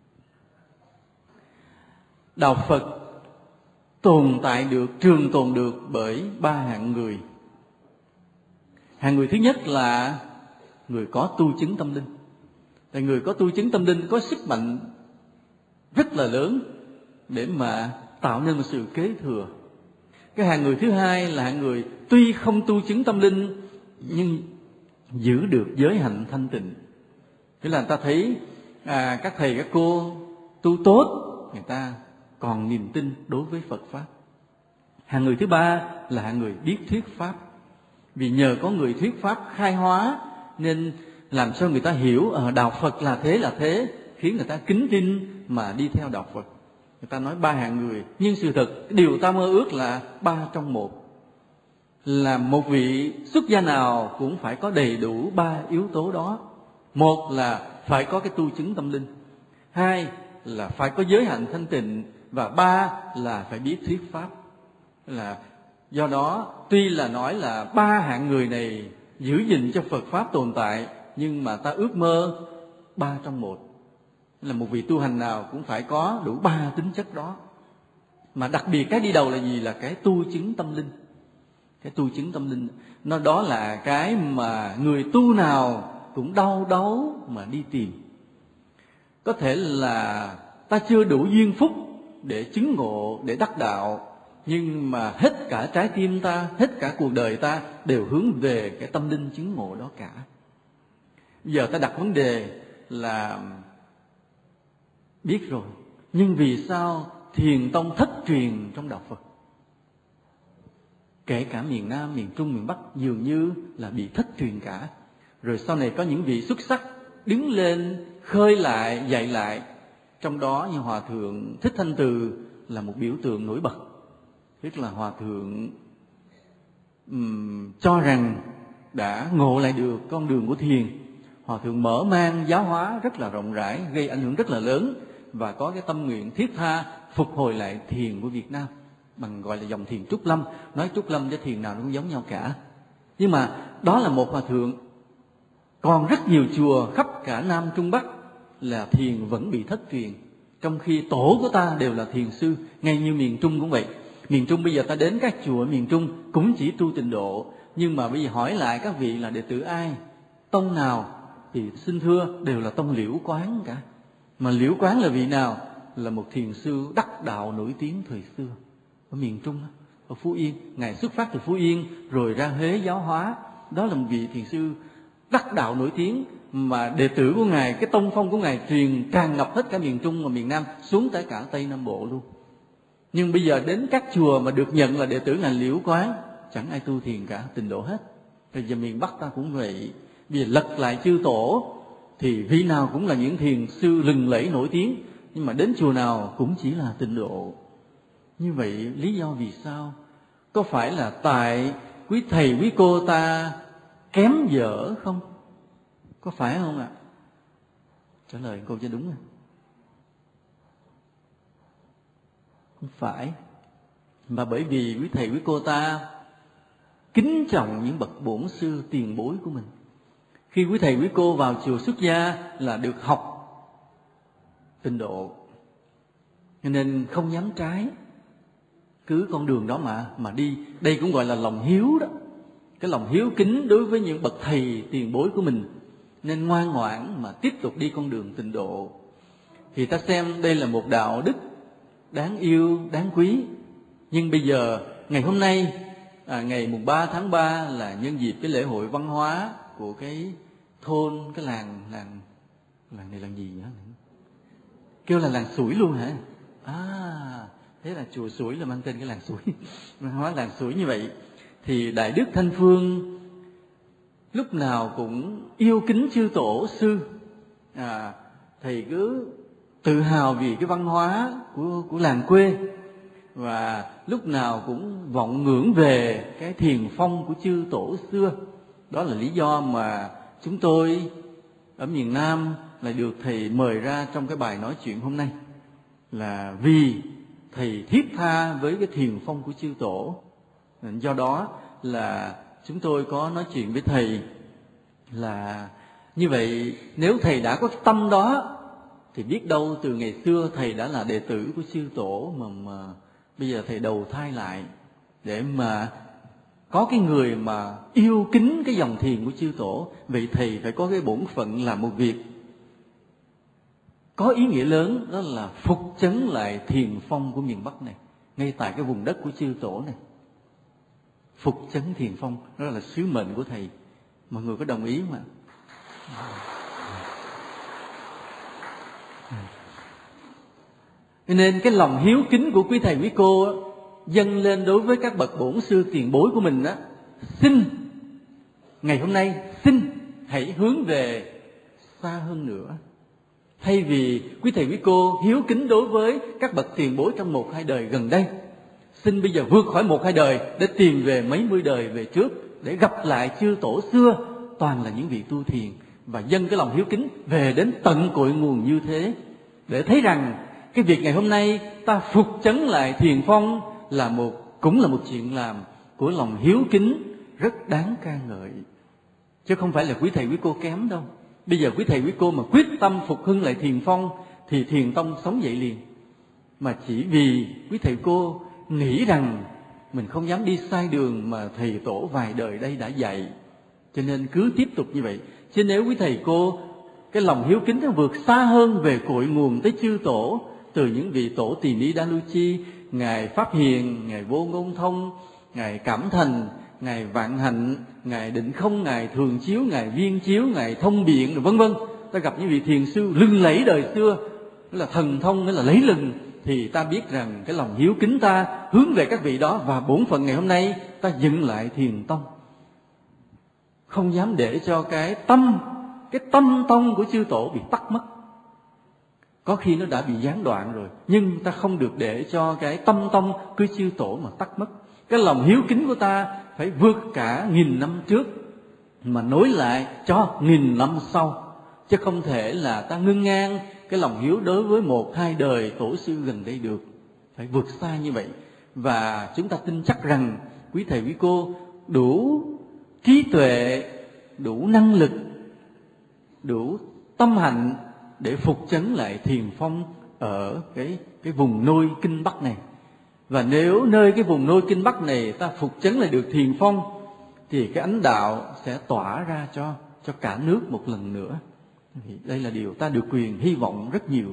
Đạo Phật tồn tại được, trường tồn được bởi ba hạng người. Hạng người thứ nhất là người có tu chứng tâm linh. Là người có tu chứng tâm linh có sức mạnh rất là lớn để mà tạo nên một sự kế thừa. Cái hạng người thứ hai là hạng người tuy không tu chứng tâm linh nhưng giữ được giới hạnh thanh tịnh. Thế là người ta thấy à, các thầy các cô tu tốt, người ta còn niềm tin đối với Phật Pháp. Hạng người thứ ba là hạng người biết thuyết Pháp. Vì nhờ có người thuyết Pháp khai hóa nên làm cho người ta hiểu ở đạo Phật là thế là thế, khiến người ta kính tin mà đi theo đạo Phật. Người ta nói ba hạng người, nhưng sự thật điều ta mơ ước là ba trong một. Là một vị xuất gia nào cũng phải có đầy đủ ba yếu tố đó. Một là phải có cái tu chứng tâm linh, hai là phải có giới hạnh thanh tịnh, và ba là phải biết thuyết Pháp. Là do đó tuy là nói là ba hạng người này giữ gìn cho Phật Pháp tồn tại, nhưng mà ta ước mơ ba trong một. Là một vị tu hành nào cũng phải có đủ ba tính chất đó. Mà đặc biệt cái đi đầu là gì? Là cái tu chứng tâm linh. Cái tu chứng tâm linh nó đó là cái mà người tu nào cũng đau đáu mà đi tìm. Có thể là ta chưa đủ duyên phúc để chứng ngộ, để đắc đạo, nhưng mà hết cả trái tim ta, hết cả cuộc đời ta đều hướng về cái tâm linh chứng ngộ đó cả. Giờ ta đặt vấn đề là biết rồi, nhưng vì sao thiền tông thất truyền trong đạo Phật? Kể cả miền Nam, miền Trung, miền Bắc dường như là bị thất truyền cả. Rồi sau này có những vị xuất sắc đứng lên khơi lại, dạy lại. Trong đó như Hòa Thượng Thích Thanh Từ là một biểu tượng nổi bật. Tức là Hòa Thượng um, cho rằng đã ngộ lại được con đường của thiền. Hòa Thượng mở mang giáo hóa rất là rộng rãi, gây ảnh hưởng rất là lớn, và có cái tâm nguyện thiết tha phục hồi lại thiền của Việt Nam bằng gọi là dòng thiền Trúc Lâm. Nói Trúc Lâm với thiền nào nó cũng giống nhau cả. Nhưng mà đó là một Hòa Thượng. Còn rất nhiều chùa khắp cả Nam Trung Bắc là thiền vẫn bị thất truyền, trong khi tổ của ta đều là thiền sư. Ngay như miền Trung cũng vậy. Miền Trung bây giờ ta đến các chùa miền Trung cũng chỉ tu tịnh độ, nhưng mà bây giờ hỏi lại các vị là đệ tử ai, tông nào, thì xin thưa đều là tông Liễu Quán cả. Mà Liễu Quán là vị nào? Là một thiền sư đắc đạo nổi tiếng thời xưa ở miền Trung, ở Phú Yên. Ngài xuất phát từ Phú Yên rồi ra Huế giáo hóa. Đó là một vị thiền sư đắc đạo nổi tiếng, mà đệ tử của Ngài, cái tông phong của Ngài truyền tràn ngập hết cả miền Trung và miền Nam, xuống tới cả Tây Nam Bộ luôn. Nhưng bây giờ đến các chùa mà được nhận là đệ tử Ngài Liễu Quán, chẳng ai tu thiền cả, tịnh độ hết. Rồi giờ miền Bắc ta cũng vậy. Bây giờ lật lại chư tổ thì vị nào cũng là những thiền sư lừng lẫy nổi tiếng, nhưng mà đến chùa nào cũng chỉ là tịnh độ. Như vậy lý do vì sao? Có phải là tại quý thầy quý cô ta kém dở không? Có phải không ạ? Trả lời câu cho đúng rồi. Không phải. Mà bởi vì quý thầy quý cô ta kính trọng những bậc bổn sư tiền bối của mình. Khi quý thầy quý cô vào chùa xuất gia là được học tịnh độ, cho nên không dám trái, cứ con đường đó mà mà đi. Đây cũng gọi là lòng hiếu đó, cái lòng hiếu kính đối với những bậc thầy tiền bối của mình, nên ngoan ngoãn mà tiếp tục đi con đường tịnh độ. Thì ta xem đây là một đạo đức đáng yêu, đáng quý. Nhưng bây giờ ngày hôm nay, à, ngày mùng ba tháng ba là nhân dịp cái lễ hội văn hóa của cái thôn, cái làng làng làng này làng gì nhỉ? Kêu là làng Sủi luôn hả? À, Thế là chùa Suối là mang tên cái làng Suối. Văn hóa làng Suối như vậy. Thì Đại Đức Thanh Phương lúc nào cũng yêu kính chư tổ sư. À, thầy cứ tự hào vì cái văn hóa của, của làng quê, và lúc nào cũng vọng ngưỡng về cái thiền phong của chư tổ xưa. Đó là lý do mà chúng tôi ở miền Nam lại được thầy mời ra trong cái bài nói chuyện hôm nay, là vì thầy thiết tha với cái thiền phong của chư tổ. Do đó là chúng tôi có nói chuyện với thầy là như vậy, nếu thầy đã có cái tâm đó thì biết đâu từ ngày xưa thầy đã là đệ tử của chư tổ, mà, mà bây giờ thầy đầu thai lại để mà có cái người mà yêu kính cái dòng thiền của chư tổ. Vậy thầy phải có cái bổn phận làm một việc có ý nghĩa lớn, đó là phục chấn lại thiền phong của miền Bắc này, ngay tại cái vùng đất của chư tổ này. Phục chấn thiền phong, đó là sứ mệnh của thầy. Mọi người có đồng ý không ạ? Nên cái lòng hiếu kính của quý thầy quý cô á, dâng lên đối với các bậc bổn sư tiền bối của mình á, xin ngày hôm nay xin hãy hướng về xa hơn nữa. Thay vì quý thầy quý cô hiếu kính đối với các bậc tiền bối trong một hai đời gần đây, xin bây giờ vượt khỏi một hai đời để tìm về mấy mươi đời về trước, để gặp lại chư tổ xưa, toàn là những vị tu thiền, và dâng cái lòng hiếu kính về đến tận cội nguồn như thế, để thấy rằng cái việc ngày hôm nay ta phục chấn lại thiền phong là một cũng là một chuyện làm của lòng hiếu kính rất đáng ca ngợi, chứ không phải là quý thầy quý cô kém đâu. Bây giờ quý thầy quý cô mà quyết tâm phục hưng lại thiền phong thì thiền tông sống dậy liền, mà chỉ vì quý thầy cô nghĩ rằng mình không dám đi sai đường mà thầy tổ vài đời đây đã dạy, cho nên cứ tiếp tục như vậy. Chứ nếu quý thầy cô cái lòng hiếu kính nó vượt xa hơn về cội nguồn tới chư tổ, từ những vị tổ Tỳ Ni Đa Lu Chi, ngài Pháp Hiền, ngài Vô Ngôn Thông, ngài Cảm Thành, ngài Vạn Hạnh, ngài Định Không, ngài Thường Chiếu, ngài Viên Chiếu, ngài Thông Biện, vân vân. Ta gặp những vị thiền sư lừng lẫy đời xưa, đó là thần thông, đó là lấy lừng, thì ta biết rằng cái lòng hiếu kính ta hướng về các vị đó, và bổn phận ngày hôm nay ta dựng lại thiền tông, không dám để cho cái tâm cái tâm tông của chư tổ bị tắt mất. Có khi nó đã bị gián đoạn rồi, nhưng ta không được để cho cái tâm tông của chư tổ mà tắt mất. Cái lòng hiếu kính của ta phải vượt cả nghìn năm trước mà nối lại cho nghìn năm sau, chứ không thể là ta ngưng ngang cái lòng hiếu đối với một hai đời tổ sư gần đây được. Phải vượt xa như vậy. Và chúng ta tin chắc rằng quý thầy quý cô đủ trí tuệ, đủ năng lực, đủ tâm hạnh để phục chấn lại thiền phong ở cái cái vùng nôi Kinh Bắc này. Và nếu nơi cái vùng nôi Kinh Bắc này ta phục chấn lại được thiền phong, thì cái ánh đạo sẽ tỏa ra cho cho cả nước một lần nữa. Thì đây là điều ta được quyền hy vọng rất nhiều.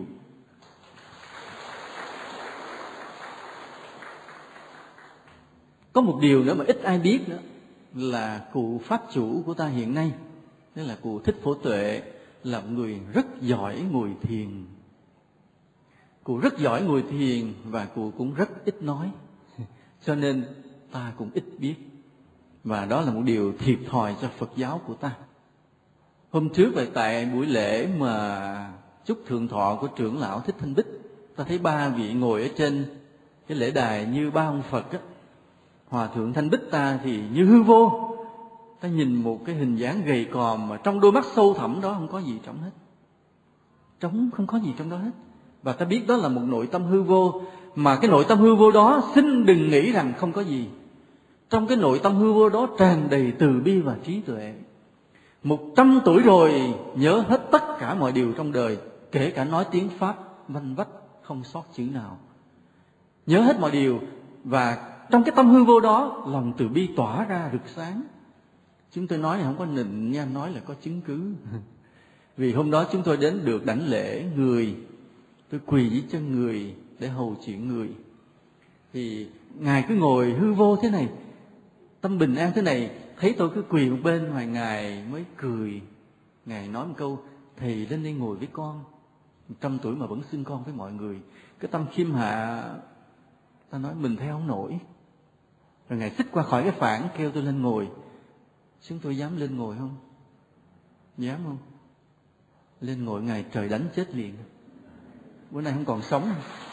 Có một điều nữa mà ít ai biết nữa, là cụ pháp chủ của ta hiện nay, đó là cụ Thích Phổ Tuệ, là một người rất giỏi ngồi thiền. Cụ rất giỏi ngồi thiền và cụ cũng rất ít nói, cho nên ta cũng ít biết. Và đó là một điều thiệt thòi cho Phật giáo của ta. Hôm trước là tại buổi lễ mà chúc thượng thọ của trưởng lão Thích Thanh Bích, ta thấy ba vị ngồi ở trên cái lễ đài như ba ông Phật á. Hòa thượng Thanh Bích ta thì như hư vô. Ta nhìn một cái hình dáng gầy còm mà trong đôi mắt sâu thẳm đó không có gì trong hết. Trống không có gì trong đó hết. Và ta biết đó là một nội tâm hư vô. Mà cái nội tâm hư vô đó xin đừng nghĩ rằng không có gì. Trong cái nội tâm hư vô đó tràn đầy từ bi và trí tuệ. Một trăm tuổi rồi nhớ hết tất cả mọi điều trong đời, kể cả nói tiếng Pháp vanh vách không sót chữ nào. Nhớ hết mọi điều. Và trong cái tâm hư vô đó, lòng từ bi tỏa ra rực sáng. Chúng tôi nói không có nịnh nha, nói là có chứng cứ. Vì hôm đó chúng tôi đến được đảnh lễ người, tôi quỳ dưới chân người để hầu chuyện người. Thì Ngài cứ ngồi hư vô thế này, tâm bình an thế này, thấy tôi cứ quỳ một bên, ngoài Ngài mới cười. Ngài nói một câu: thầy lên đây ngồi với con. Một trăm tuổi mà vẫn xưng con với mọi người. Cái tâm khiêm hạ Ta nói mình theo không nổi. Rồi Ngài xích qua khỏi cái phản, kêu tôi lên ngồi. Chúng tôi dám lên ngồi không? Dám không? Lên ngồi Ngài trời đánh chết liền. Bữa nay không còn sống.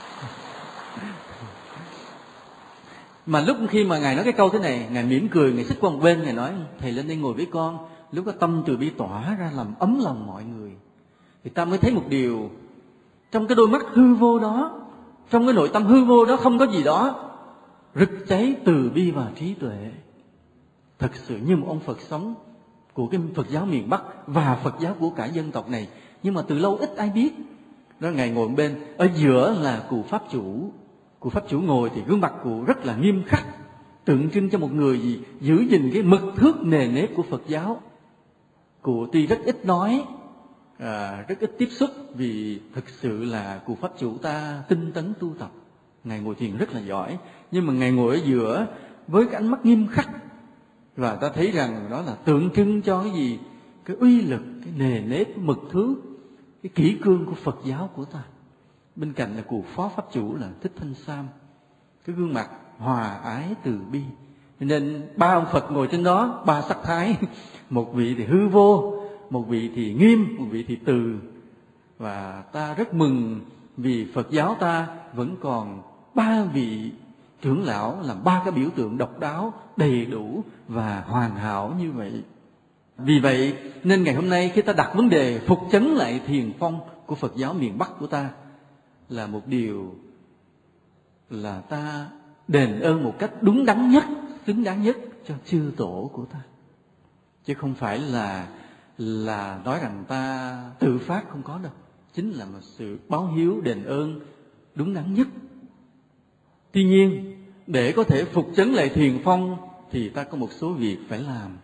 Mà lúc khi mà Ngài nói cái câu thế này, Ngài mỉm cười, Ngài xích qua một bên, Ngài nói: thầy lên đây ngồi với con. Lúc đó tâm từ bi tỏa ra làm ấm lòng mọi người. Thì ta mới thấy một điều, trong cái đôi mắt hư vô đó, trong cái nội tâm hư vô đó không có gì đó rực cháy từ bi và trí tuệ. Thật sự như một ông Phật sống của cái Phật giáo miền Bắc và Phật giáo của cả dân tộc này. Nhưng mà từ lâu ít ai biết. Đó, Ngài ngồi bên, ở giữa là cụ Pháp Chủ. Cụ Pháp Chủ ngồi thì gương mặt cụ rất là nghiêm khắc, tượng trưng cho một người gì giữ gìn cái mực thước nề nếp của Phật giáo. Cụ tuy rất ít nói, à, rất ít tiếp xúc, vì thực sự là cụ Pháp Chủ ta tinh tấn tu tập. Ngài ngồi thiền rất là giỏi, nhưng mà Ngài ngồi ở giữa với cái ánh mắt nghiêm khắc, và ta thấy rằng đó là tượng trưng cho cái gì? Cái uy lực, cái nề nếp, cái mực thước, cái kỷ cương của Phật giáo của ta. Bên cạnh là cụ Phó Pháp Chủ là Thích Thanh Sam, cái gương mặt hòa ái từ bi. Nên ba ông Phật ngồi trên đó, ba sắc thái. Một vị thì hư vô, một vị thì nghiêm, một vị thì từ. Và ta rất mừng vì Phật giáo ta vẫn còn ba vị trưởng lão làm ba cái biểu tượng độc đáo, đầy đủ và hoàn hảo như vậy. Vì vậy nên ngày hôm nay khi ta đặt vấn đề phục chấn lại thiền phong của Phật giáo miền Bắc của ta, là một điều là ta đền ơn một cách đúng đắn nhất, xứng đáng nhất cho chư tổ của ta. Chứ không phải là là nói rằng ta tự phát, không có đâu. Chính là một sự báo hiếu đền ơn đúng đắn nhất. Tuy nhiên, để có thể phục chấn lại thiền phong thì ta có một số việc phải làm.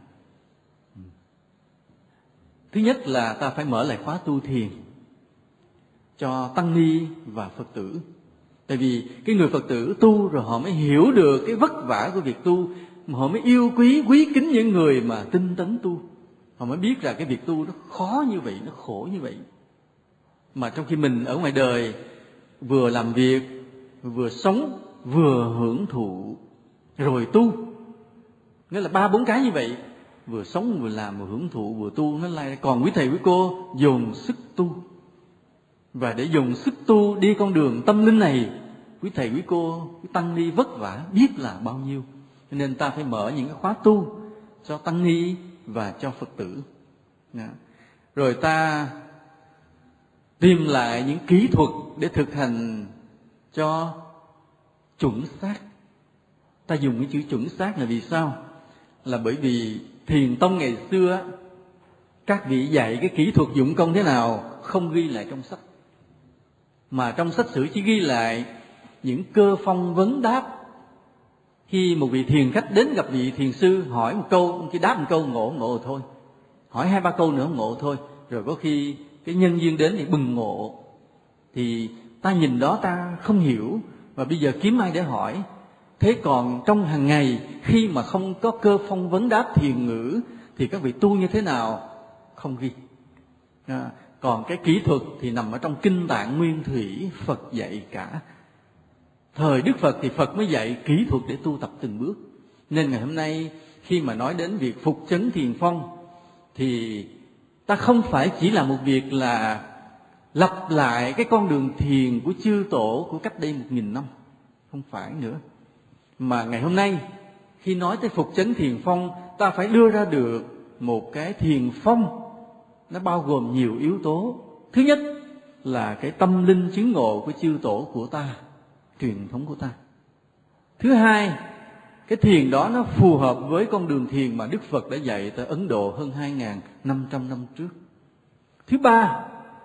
Thứ nhất là ta phải mở lại khóa tu thiền cho tăng ni và Phật tử. Tại vì cái người Phật tử tu rồi họ mới hiểu được cái vất vả của việc tu, mà họ mới yêu quý, quý kính những người mà tinh tấn tu. Họ mới biết rằng cái việc tu nó khó như vậy, nó khổ như vậy. Mà trong khi mình ở ngoài đời vừa làm việc, vừa sống, vừa hưởng thụ, rồi tu. Nghĩa là ba bốn cái như vậy, vừa sống, vừa làm, vừa hưởng thụ, vừa tu. Nó lại còn quý thầy quý cô dồn sức tu. Và để dùng sức tu đi con đường tâm linh này, quý thầy quý cô, quý tăng ni vất vả biết là bao nhiêu. Nên ta phải mở những cái khóa tu cho tăng ni và cho Phật tử. Rồi ta tìm lại những kỹ thuật để thực hành cho chuẩn xác. Ta dùng cái chữ chuẩn xác là vì sao? Là bởi vì thiền tông ngày xưa các vị dạy cái kỹ thuật dụng công thế nào không ghi lại trong sách, mà trong sách sử chỉ ghi lại những cơ phong vấn đáp. Khi một vị thiền khách đến gặp vị thiền sư, hỏi một câu, ông chỉ đáp một câu ngộ ngộ thôi, hỏi hai ba câu nữa ngộ thôi, rồi có khi cái nhân duyên đến thì bừng ngộ. Thì ta nhìn đó ta không hiểu, và bây giờ kiếm ai để hỏi. Thế còn trong hàng ngày khi mà không có cơ phong vấn đáp thiền ngữ thì các vị tu như thế nào không ghi. À, còn cái kỹ thuật thì nằm ở trong kinh tạng nguyên thủy, Phật dạy cả. Thời Đức Phật thì Phật mới dạy kỹ thuật để tu tập từng bước. Nên ngày hôm nay khi mà nói đến việc phục chấn thiền phong thì ta không phải chỉ là một việc là lặp lại cái con đường thiền của chư tổ của cách đây một nghìn năm. Không phải nữa. Mà ngày hôm nay khi nói tới phục chấn thiền phong, ta phải đưa ra được một cái thiền phong nó bao gồm nhiều yếu tố. Thứ nhất là cái tâm linh chứng ngộ của chư tổ của ta, truyền thống của ta. Thứ hai, cái thiền đó nó phù hợp với con đường thiền mà Đức Phật đã dạy tại Ấn Độ hơn hai nghìn năm trăm năm trước. Thứ ba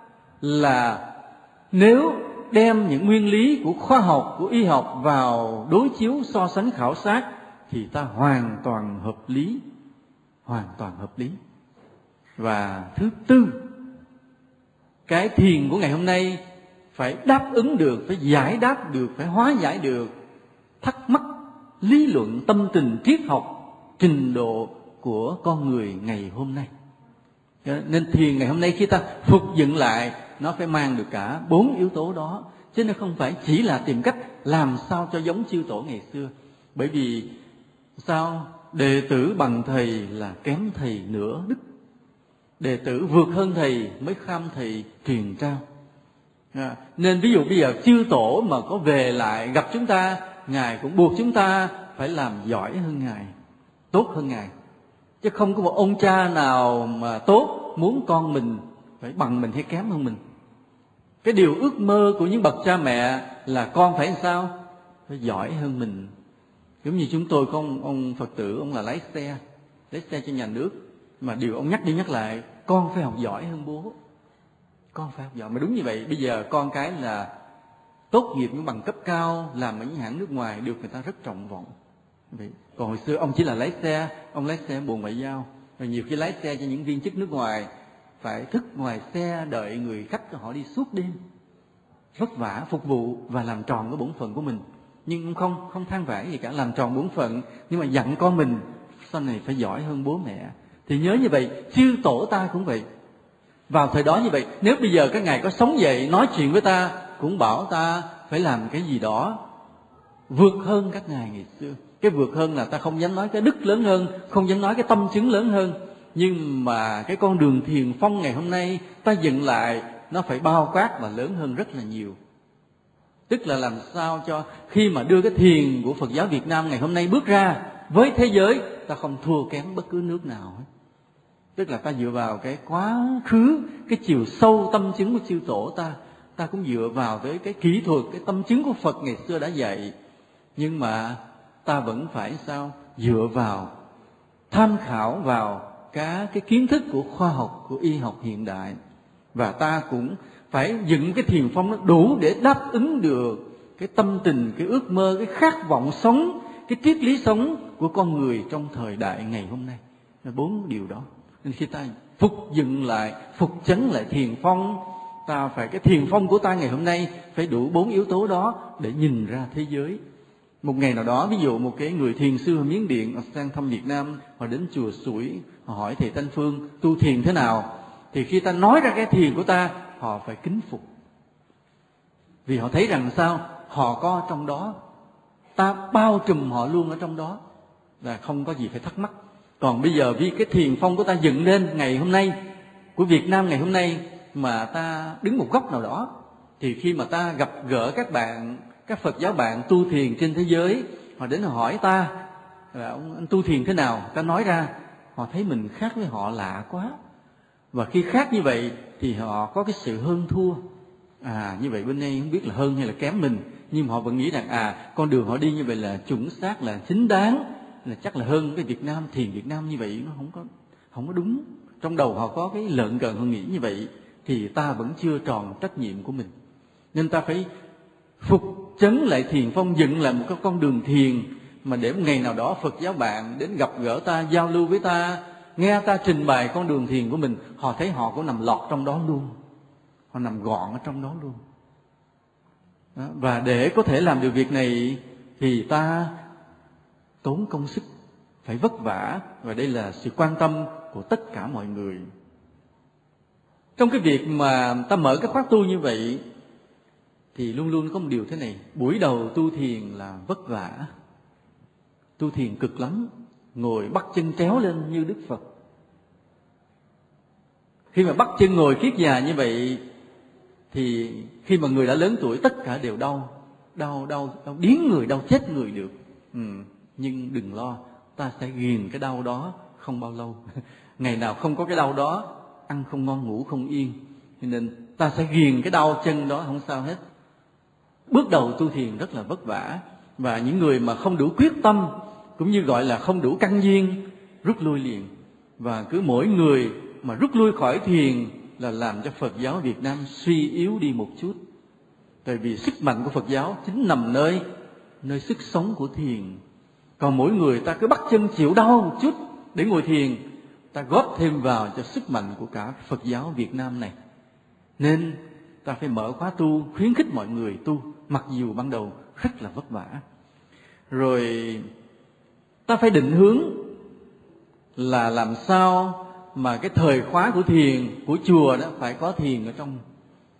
là nếu đem những nguyên lý của khoa học, của y học vào đối chiếu, so sánh, khảo sát thì ta hoàn toàn hợp lý, hoàn toàn hợp lý. Và thứ tư, cái thiền của ngày hôm nay phải đáp ứng được, phải giải đáp được, phải hóa giải được thắc mắc, lý luận, tâm tình, triết học, trình độ của con người ngày hôm nay. Nên thiền ngày hôm nay khi ta phục dựng lại, nó phải mang được cả bốn yếu tố đó. Chứ nó không phải chỉ là tìm cách làm sao cho giống chư tổ ngày xưa. Bởi vì sao? Đệ tử bằng thầy là kém thầy nửa đức. Đệ tử vượt hơn thầy mới kham thầy truyền trao. À, nên ví dụ bây giờ chư tổ mà có về lại gặp chúng ta, Ngài cũng buộc chúng ta phải làm giỏi hơn Ngài, tốt hơn Ngài. Chứ không có một ông cha nào mà tốt muốn con mình phải bằng mình hay kém hơn mình. Cái điều ước mơ của những bậc cha mẹ là con phải làm sao? Phải giỏi hơn mình. Giống như chúng tôi có ông, ông Phật tử, ông là lái xe, lái xe cho nhà nước. Mà điều ông nhắc đi nhắc lại, con phải học giỏi hơn bố. Con phải học giỏi. Mà đúng như vậy, bây giờ con cái là tốt nghiệp những bằng cấp cao, làm ở những hãng nước ngoài, được người ta rất trọng vọng. Vậy. Còn hồi xưa ông chỉ là lái xe, ông lái xe buồng ngoại giao. Và nhiều khi lái xe cho những viên chức nước ngoài, phải thức ngoài xe đợi người khách của họ đi suốt đêm, vất vả phục vụ và làm tròn cái bổn phận của mình. Nhưng ông không không than vãn gì cả, làm tròn bổn phận, nhưng mà dặn con mình sau này phải giỏi hơn bố mẹ. Thì nhớ như vậy, chư tổ ta cũng vậy. Vào thời đó như vậy, nếu bây giờ các ngài có sống dậy nói chuyện với ta, cũng bảo ta phải làm cái gì đó vượt hơn các ngài ngày xưa. Cái vượt hơn là ta không dám nói cái đức lớn hơn, không dám nói cái tâm chứng lớn hơn. Nhưng mà cái con đường thiền phong ngày hôm nay ta dựng lại, nó phải bao quát và lớn hơn rất là nhiều. Tức là làm sao cho khi mà đưa cái thiền của Phật giáo Việt Nam ngày hôm nay bước ra với thế giới, ta không thua kém bất cứ nước nào hết. Tức là ta dựa vào cái quá khứ, cái chiều sâu tâm chứng của chư tổ ta. Ta cũng dựa vào tới cái kỹ thuật, cái tâm chứng của Phật ngày xưa đã dạy. Nhưng mà ta vẫn phải sao? Dựa vào, tham khảo vào cả cái kiến thức của khoa học, của y học hiện đại. Và ta cũng phải dựng cái thiền phong nó đủ để đáp ứng được cái tâm tình, cái ước mơ, cái khát vọng sống, cái triết lý sống của con người trong thời đại ngày hôm nay. Bốn điều đó. Nên khi ta phục dựng lại, phục chấn lại thiền phong, ta phải cái thiền phong của ta ngày hôm nay phải đủ bốn yếu tố đó để nhìn ra thế giới. Một ngày nào đó, ví dụ một cái người thiền sư ở Miến Điện sang thăm Việt Nam, họ đến chùa Sủi, họ hỏi thầy Thanh Phương tu thiền thế nào, thì khi ta nói ra cái thiền của ta, họ phải kính phục. Vì họ thấy rằng sao? Họ có trong đó, ta bao trùm họ luôn ở trong đó, là không có gì phải thắc mắc. Còn bây giờ vì cái thiền phong của ta dựng lên ngày hôm nay, của Việt Nam ngày hôm nay, mà ta đứng một góc nào đó, thì khi mà ta gặp gỡ các bạn, các Phật giáo bạn tu thiền trên thế giới, họ đến họ hỏi ta là ông anh tu thiền thế nào, ta nói ra, họ thấy mình khác với họ lạ quá. Và khi khác như vậy thì họ có cái sự hơn thua. À như vậy bên đây không biết là hơn hay là kém mình, nhưng mà họ vẫn nghĩ rằng à con đường họ đi như vậy là chuẩn xác, là chính đáng, là chắc là hơn cái Việt Nam, thiền Việt Nam như vậy nó không có không có đúng. Trong đầu họ có cái lợn cợn, họ nghĩ như vậy thì ta vẫn chưa tròn trách nhiệm của mình. Nên ta phải phục chấn lại thiền phong, dựng lại một cái con đường thiền mà để một ngày nào đó Phật giáo bạn đến gặp gỡ ta, giao lưu với ta, nghe ta trình bày con đường thiền của mình, họ thấy họ cũng nằm lọt trong đó luôn, họ nằm gọn ở trong đó luôn. Đó. Và để có thể làm được việc này thì ta tốn công sức, phải vất vả, và đây là sự quan tâm của tất cả mọi người. Trong cái việc mà ta mở các khóa tu như vậy thì luôn luôn có một điều thế này: buổi đầu tu thiền là vất vả, tu thiền cực lắm, ngồi bắt chân tréo lên như Đức Phật. Khi mà bắt chân ngồi kiết già như vậy thì khi mà người đã lớn tuổi tất cả đều đau, đau đau đau điếng người, đau chết người được. Ừ. Nhưng đừng lo, ta sẽ ghiền cái đau đó không bao lâu. Ngày nào không có cái đau đó, ăn không ngon ngủ không yên, nên ta sẽ ghiền cái đau chân đó không sao hết. Bước đầu tu thiền rất là vất vả, và những người mà không đủ quyết tâm, cũng như gọi là không đủ căn duyên, rút lui liền. Và cứ mỗi người mà rút lui khỏi thiền là làm cho Phật giáo Việt Nam suy yếu đi một chút. Tại vì sức mạnh của Phật giáo chính nằm nơi nơi sức sống của thiền. Còn mỗi người ta cứ bắt chân chịu đau một chút để ngồi thiền, ta góp thêm vào cho sức mạnh của cả Phật giáo Việt Nam này. Nên ta phải mở khóa tu, khuyến khích mọi người tu, mặc dù ban đầu rất là vất vả. Rồi ta phải định hướng là làm sao mà cái thời khóa của thiền, của chùa đó phải có thiền ở trong.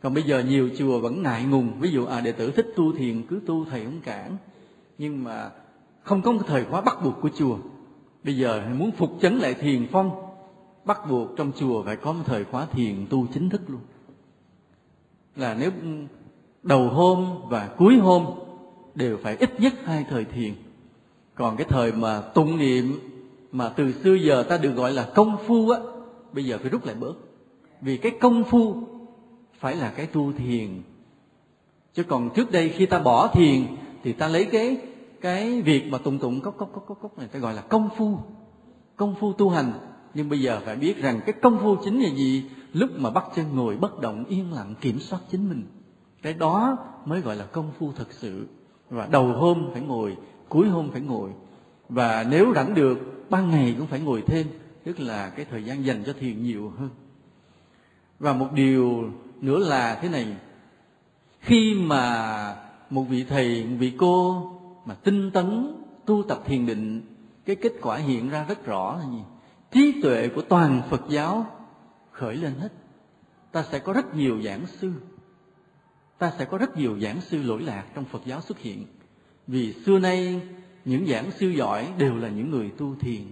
Còn bây giờ nhiều chùa vẫn ngại ngùng, ví dụ à đệ tử thích tu thiền cứ tu, thầy không cản. Nhưng mà không có một thời khóa bắt buộc của chùa. Bây giờ muốn phục chấn lại thiền phong, bắt buộc trong chùa phải có một thời khóa thiền tu chính thức luôn. Là nếu đầu hôm và cuối hôm đều phải ít nhất hai thời thiền. Còn cái thời mà tụng niệm mà từ xưa giờ ta được gọi là công phu á, bây giờ phải rút lại bớt. Vì cái công phu phải là cái tu thiền. Chứ còn trước đây khi ta bỏ thiền thì ta lấy cái cái việc mà tụng tụng cốc cốc cốc cốc cốc này ta gọi là công phu, công phu tu hành. Nhưng bây giờ phải biết rằng cái công phu chính là gì? Lúc mà bắt chân ngồi bất động yên lặng kiểm soát chính mình, cái đó mới gọi là công phu thật sự. Và đầu hôm phải ngồi, cuối hôm phải ngồi, và nếu rảnh được ban ngày cũng phải ngồi thêm, tức là cái thời gian dành cho thiền nhiều hơn. Và một điều nữa là thế này, khi mà một vị thầy, một vị cô mà tinh tấn tu tập thiền định, cái kết quả hiện ra rất rõ là gì? Trí tuệ của toàn Phật giáo khởi lên hết. Ta sẽ có rất nhiều giảng sư, ta sẽ có rất nhiều giảng sư lỗi lạc trong Phật giáo xuất hiện. Vì xưa nay những giảng sư giỏi đều là những người tu thiền.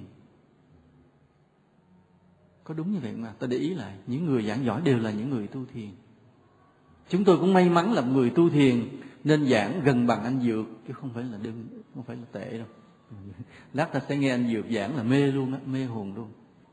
Có đúng như vậy mà ta để ý lại, những người giảng giỏi đều là những người tu thiền. Chúng tôi cũng may mắn là người tu thiền nên giảng gần bằng anh Dược, chứ không phải là đơn, không phải là tệ đâu. Lát ta sẽ nghe anh Dược giảng là mê luôn á, mê hồn luôn.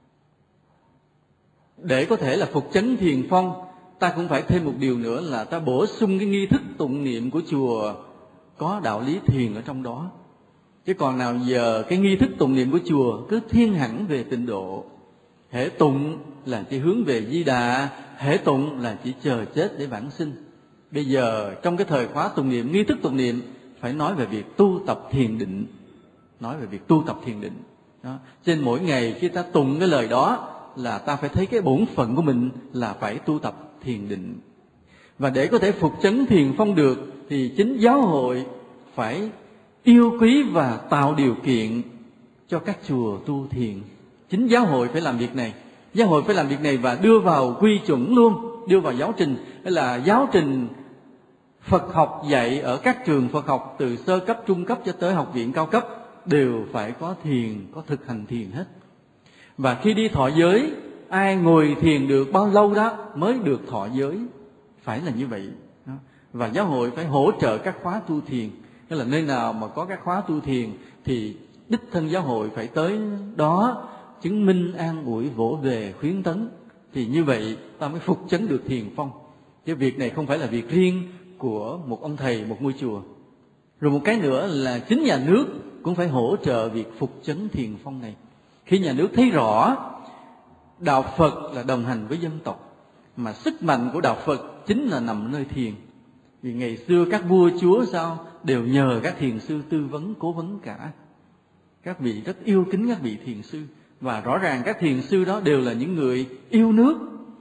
Để có thể là phục chấn thiền phong, ta cũng phải thêm một điều nữa là ta bổ sung cái nghi thức tụng niệm của chùa có đạo lý thiền ở trong đó. Chứ còn nào giờ cái nghi thức tụng niệm của chùa cứ thiên hẳn về tịnh độ. Hễ tụng là chỉ hướng về Di Đà, hễ tụng là chỉ chờ chết để vãng sinh. Bây giờ trong cái thời khóa tụng niệm, nghi thức tụng niệm phải nói về việc tu tập thiền định, nói về việc tu tập thiền định. Đó. Trên mỗi ngày khi ta tụng cái lời đó là ta phải thấy cái bổn phận của mình là phải tu tập thiền định. Và để có thể phục chấn thiền phong được thì chính giáo hội phải yêu quý và tạo điều kiện cho các chùa tu thiền. Chính giáo hội phải làm việc này. Giáo hội phải làm việc này và đưa vào quy chuẩn luôn, đưa vào giáo trình. Đó là giáo trình Phật học dạy ở các trường Phật học từ sơ cấp, trung cấp cho tới học viện cao cấp đều phải có thiền, có thực hành thiền hết. Và khi đi thọ giới, ai ngồi thiền được bao lâu đó mới được thọ giới, phải là như vậy. Và giáo hội phải hỗ trợ các khóa tu thiền. Tức là nơi nào mà có các khóa tu thiền thì đích thân giáo hội phải tới đó chứng minh, an ủi, vỗ về, khuyến tấn. Thì như vậy ta mới phục chấn được thiền phong. Chứ việc này không phải là việc riêng của một ông thầy, một ngôi chùa. Rồi một cái nữa là chính nhà nước cũng phải hỗ trợ việc phục chấn thiền phong này. Khi nhà nước thấy rõ đạo Phật là đồng hành với dân tộc, mà sức mạnh của đạo Phật chính là nằm nơi thiền. Vì ngày xưa các vua chúa sao đều nhờ các thiền sư tư vấn, cố vấn cả. Các vị rất yêu kính các vị thiền sư. Và rõ ràng các thiền sư đó đều là những người yêu nước,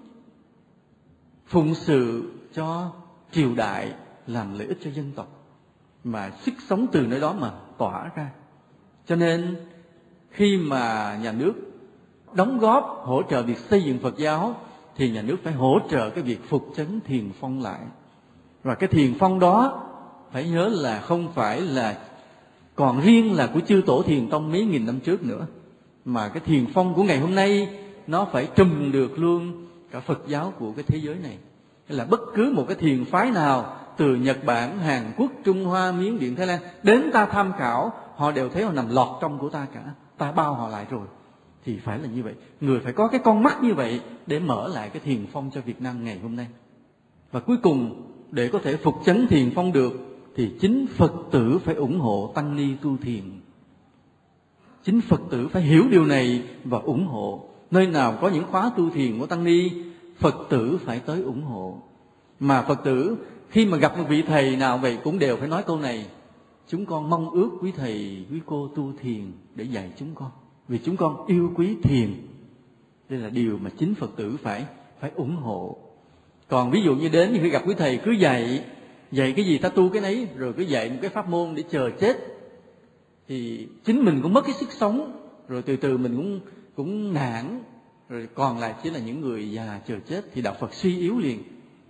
phụng sự cho triều đại, làm lợi ích cho dân tộc. Mà sức sống từ nơi đó mà tỏa ra. Cho nên khi mà nhà nước đóng góp hỗ trợ việc xây dựng Phật giáo thì nhà nước phải hỗ trợ cái việc phục chấn thiền phong lại. Và cái thiền phong đó phải nhớ là không phải là còn riêng là của chư tổ thiền tông mấy nghìn năm trước nữa, mà cái thiền phong của ngày hôm nay nó phải trùm được luôn cả Phật giáo của cái thế giới này. Tức là bất cứ một cái thiền phái nào từ Nhật Bản, Hàn Quốc, Trung Hoa, Miến Điện, Thái Lan đến ta tham khảo, họ đều thấy họ nằm lọt trong của ta cả, ta bao họ lại rồi. Thì phải là như vậy, người phải có cái con mắt như vậy để mở lại cái thiền phong cho Việt Nam ngày hôm nay. Và cuối cùng, để có thể phục chấn thiền phong được thì chính Phật tử phải ủng hộ tăng ni tu thiền. Chính Phật tử phải hiểu điều này và ủng hộ. Nơi nào có những khóa tu thiền của tăng ni, Phật tử phải tới ủng hộ. Mà Phật tử khi mà gặp một vị thầy nào vậy cũng đều phải nói câu này: chúng con mong ước quý thầy, quý cô tu thiền để dạy chúng con, vì chúng con yêu quý thiền. Đây là điều mà chính Phật tử phải phải ủng hộ. Còn ví dụ như đến khi gặp quý thầy cứ dạy, dạy cái gì ta tu cái nấy, rồi cứ dạy một cái pháp môn để chờ chết, thì chính mình cũng mất cái sức sống, rồi từ từ mình cũng cũng nản, rồi còn lại chỉ là những người già chờ chết, thì đạo Phật suy yếu liền.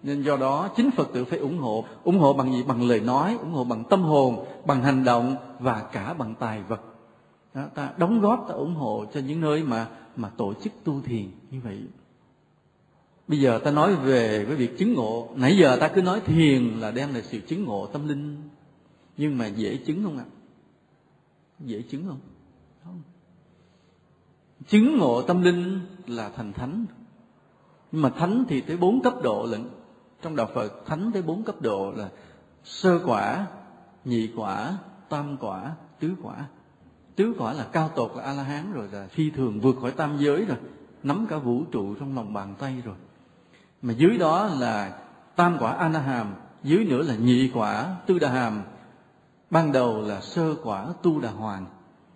Nên do đó chính Phật tử phải ủng hộ. Ủng hộ bằng gì? Bằng lời nói, ủng hộ bằng tâm hồn, bằng hành động và cả bằng tài vật. Đó, ta đóng góp, ta ủng hộ cho những nơi mà mà tổ chức tu thiền như vậy. Bây giờ ta nói về cái việc chứng ngộ. Nãy giờ ta cứ nói thiền là đem lại sự chứng ngộ tâm linh. Nhưng mà dễ chứng không ạ? Dễ chứng không? Không. Chứng ngộ tâm linh là thành thánh. Nhưng mà thánh thì tới bốn cấp độ lận. Trong đạo Phật thánh tới bốn cấp độ là sơ quả, nhị quả, tam quả, tứ quả. Tứ quả là cao tột, là A-la-hán rồi, là phi thường vượt khỏi tam giới rồi, nắm cả vũ trụ trong lòng bàn tay rồi. Mà dưới đó là tam quả A-na-hàm, dưới nữa là nhị quả Tư Đà Hàm, ban đầu là sơ quả Tu Đà Hoàng.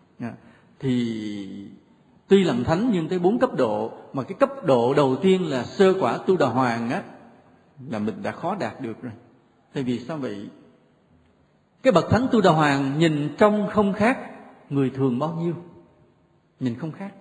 Thì tuy làm thánh nhưng tới bốn cấp độ, mà cái cấp độ đầu tiên là sơ quả Tu Đà Hoàng á, là mình đã khó đạt được rồi. Tại vì sao vậy? Cái bậc thánh Tu Đà Hoàng nhìn trông không khác người thường bao nhiêu, nhìn không khác.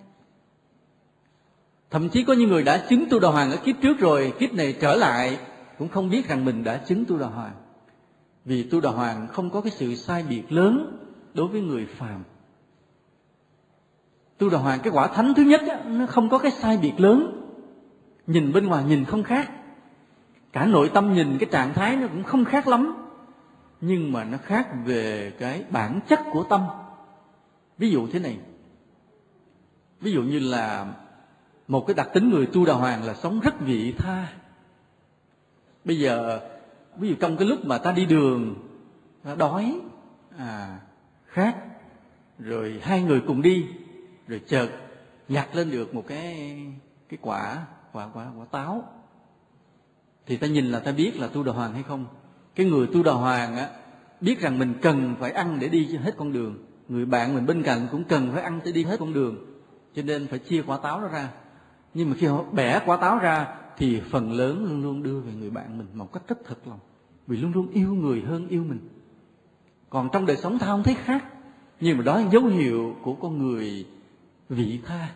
Thậm chí có những người đã chứng Tu Đà Hoàng ở kiếp trước rồi, kiếp này trở lại cũng không biết rằng mình đã chứng Tu Đà Hoàng. Vì Tu Đà Hoàng không có cái sự sai biệt lớn đối với người phàm. Tu Đà Hoàng cái quả thánh thứ nhất á, nó không có cái sai biệt lớn. Nhìn bên ngoài nhìn không khác, cả nội tâm nhìn cái trạng thái nó cũng không khác lắm, nhưng mà nó khác về cái bản chất của tâm. Ví dụ thế này, ví dụ như là một cái đặc tính người Tu Đà Hoàng là sống rất vị tha. Bây giờ ví dụ trong cái lúc mà ta đi đường, ta đói, à, khát, rồi hai người cùng đi, rồi chợt nhặt lên được một cái cái quả quả quả quả táo, thì ta nhìn là ta biết là Tu Đà Hoàng hay không. Cái người Tu Đà Hoàng á, biết rằng mình cần phải ăn để đi hết con đường, người bạn mình bên cạnh cũng cần phải ăn để đi hết con đường, cho nên phải chia quả táo đó ra. Nhưng mà khi họ bẻ quả táo ra thì phần lớn luôn luôn đưa về người bạn mình một cách rất thật lòng, vì luôn luôn yêu người hơn yêu mình. Còn trong đời sống ta không thấy khác, nhưng mà đó là dấu hiệu của con người vị tha.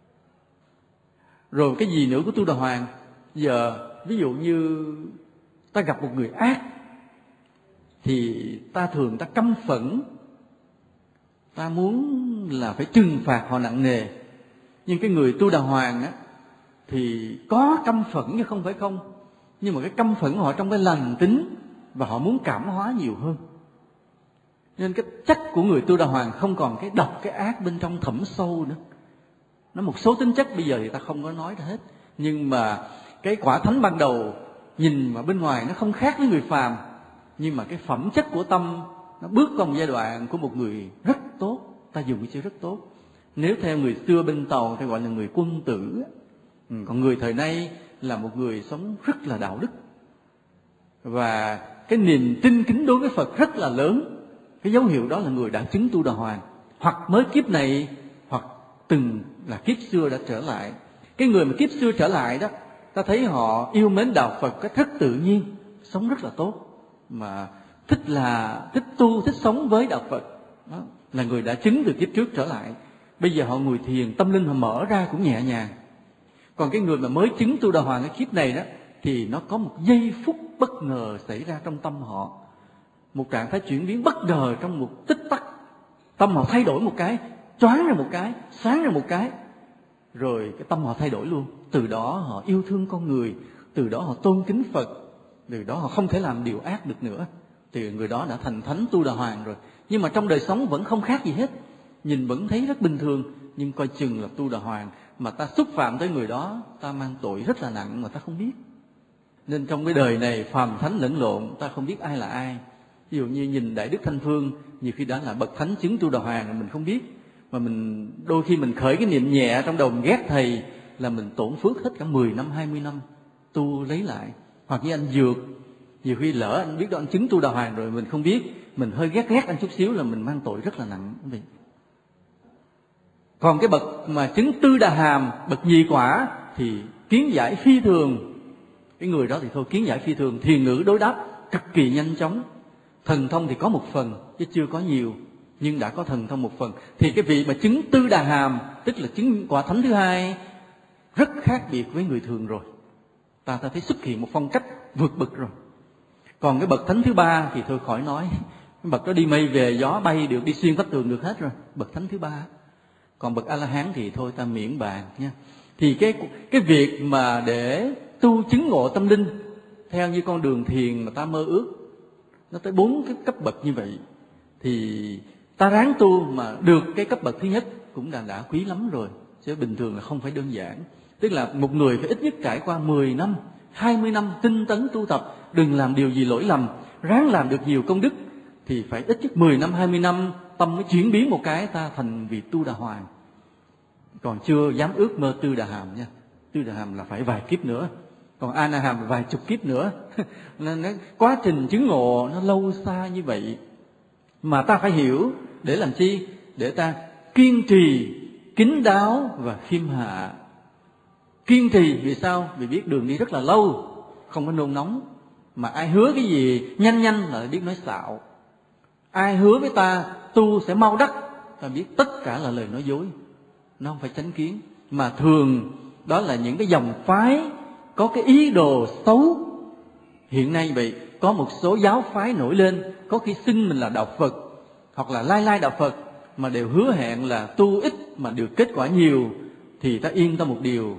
Rồi cái gì nữa của Tu Đà Hoàng? Giờ ví dụ như ta gặp một người ác thì ta thường ta căm phẫn, ta muốn là phải trừng phạt họ nặng nề. Nhưng cái người Tu Đà Hoàng á thì có căm phẫn chứ không phải không, nhưng mà cái căm phẫn họ trong cái lành tính và họ muốn cảm hóa nhiều hơn. Nên cái chất của người Tu Đà Hoàng không còn cái độc, cái ác bên trong thẳm sâu nữa. Nó một số tính chất bây giờ thì ta không có nói ra hết, nhưng mà cái quả thánh ban đầu nhìn mà bên ngoài nó không khác với người phàm, nhưng mà cái phẩm chất của tâm nó bước qua một giai đoạn của một người rất tốt. Ta dùng cái chữ rất tốt. Nếu theo người xưa bên Tàu thì gọi là người quân tử, ừ, còn người thời nay là một người sống rất là đạo đức, và cái niềm tin kính đối với Phật rất là lớn. Cái dấu hiệu đó là người đã chứng Tu Đà Hoàng, hoặc mới kiếp này, hoặc từng là kiếp xưa đã trở lại. Cái người mà kiếp xưa trở lại đó, ta thấy họ yêu mến đạo Phật cách rất tự nhiên, sống rất là tốt, mà thích là thích tu, thích sống với đạo Phật. Đó là người đã chứng từ kiếp trước trở lại. Bây giờ họ ngồi thiền, tâm linh họ mở ra cũng nhẹ nhàng. Còn cái người mà mới chứng Tu Đà Hoàng cái kiếp này đó, thì nó có một giây phút bất ngờ xảy ra trong tâm họ, một trạng thái chuyển biến bất ngờ trong một tích tắc. Tâm họ thay đổi một cái, choáng ra một cái, sáng ra một cái, rồi cái tâm họ thay đổi luôn. Từ đó họ yêu thương con người, từ đó họ tôn kính Phật, từ đó họ không thể làm điều ác được nữa. Thì người đó đã thành thánh Tu Đà Hoàng rồi. Nhưng mà trong đời sống vẫn không khác gì hết, nhìn vẫn thấy rất bình thường, nhưng coi chừng là Tu Đà Hoàng. Mà ta xúc phạm tới người đó, ta mang tội rất là nặng mà ta không biết. Nên trong cái đời này phàm thánh lẫn lộn, ta không biết ai là ai. Ví dụ như nhìn Đại Đức Thanh Phương, nhiều khi đã là bậc thánh chứng Tu Đà Hoàng rồi mình không biết. Mà mình đôi khi mình khởi cái niệm nhẹ trong đầu, mình ghét thầy là mình tổn phước hết cả mười năm, hai mươi năm tu lấy lại. Hoặc như anh Dược, nhiều khi lỡ anh biết đó anh chứng Tu Đà Hoàng rồi mình không biết, mình hơi ghét ghét anh chút xíu là mình mang tội rất là nặng. Còn cái bậc mà chứng Tư Đà Hàm, bậc nhị quả thì kiến giải phi thường. Cái người đó thì thôi, kiến giải phi thường, thiền ngữ đối đáp cực kỳ nhanh chóng. Thần thông thì có một phần chứ chưa có nhiều, nhưng đã có thần thông một phần. Thì cái vị mà chứng Tư Đà Hàm, tức là chứng quả thánh thứ hai, rất khác biệt với người thường rồi. ta ta thấy xuất hiện một phong cách vượt bậc rồi. Còn cái bậc thánh thứ ba thì thôi khỏi nói, cái bậc đó đi mây về gió bay được, đi xuyên vách tường được hết rồi, bậc thánh thứ ba. Còn bậc A La Hán thì thôi ta miễn bàn nha. Thì cái cái việc mà để tu chứng ngộ tâm linh theo như con đường thiền mà ta mơ ước, nó tới bốn cái cấp bậc như vậy, thì ta ráng tu mà được cái cấp bậc thứ nhất cũng đã đã quý lắm rồi, chứ bình thường là không phải đơn giản. Tức là một người phải ít nhất trải qua mười năm, hai mươi năm tinh tấn tu tập, đừng làm điều gì lỗi lầm, ráng làm được nhiều công đức, thì phải ít nhất mười năm, hai mươi năm tâm mới chuyển biến một cái, ta thành vị Tu Đà Hoàng. Còn chưa dám ước mơ Tư Đà Hàm nha. Tư Đà Hàm là phải vài kiếp nữa, còn A Na Hàm là vài chục kiếp nữa. Nên nó, quá trình chứng ngộ nó lâu xa như vậy. Mà ta phải hiểu để làm chi? Để ta kiên trì, kín đáo và khiêm hạ. Kiên trì vì sao? Vì biết đường đi rất là lâu, không có nôn nóng. Mà ai hứa cái gì nhanh nhanh là biết nói xạo. Ai hứa với ta tu sẽ mau đắc, ta biết tất cả là lời nói dối, nó không phải chánh kiến. Mà thường đó là những cái dòng phái có cái ý đồ xấu. Hiện nay vậy, có một số giáo phái nổi lên, có khi xưng mình là đạo Phật hoặc là lai lai đạo Phật, mà đều hứa hẹn là tu ít mà được kết quả nhiều. Thì ta yên tâm một điều,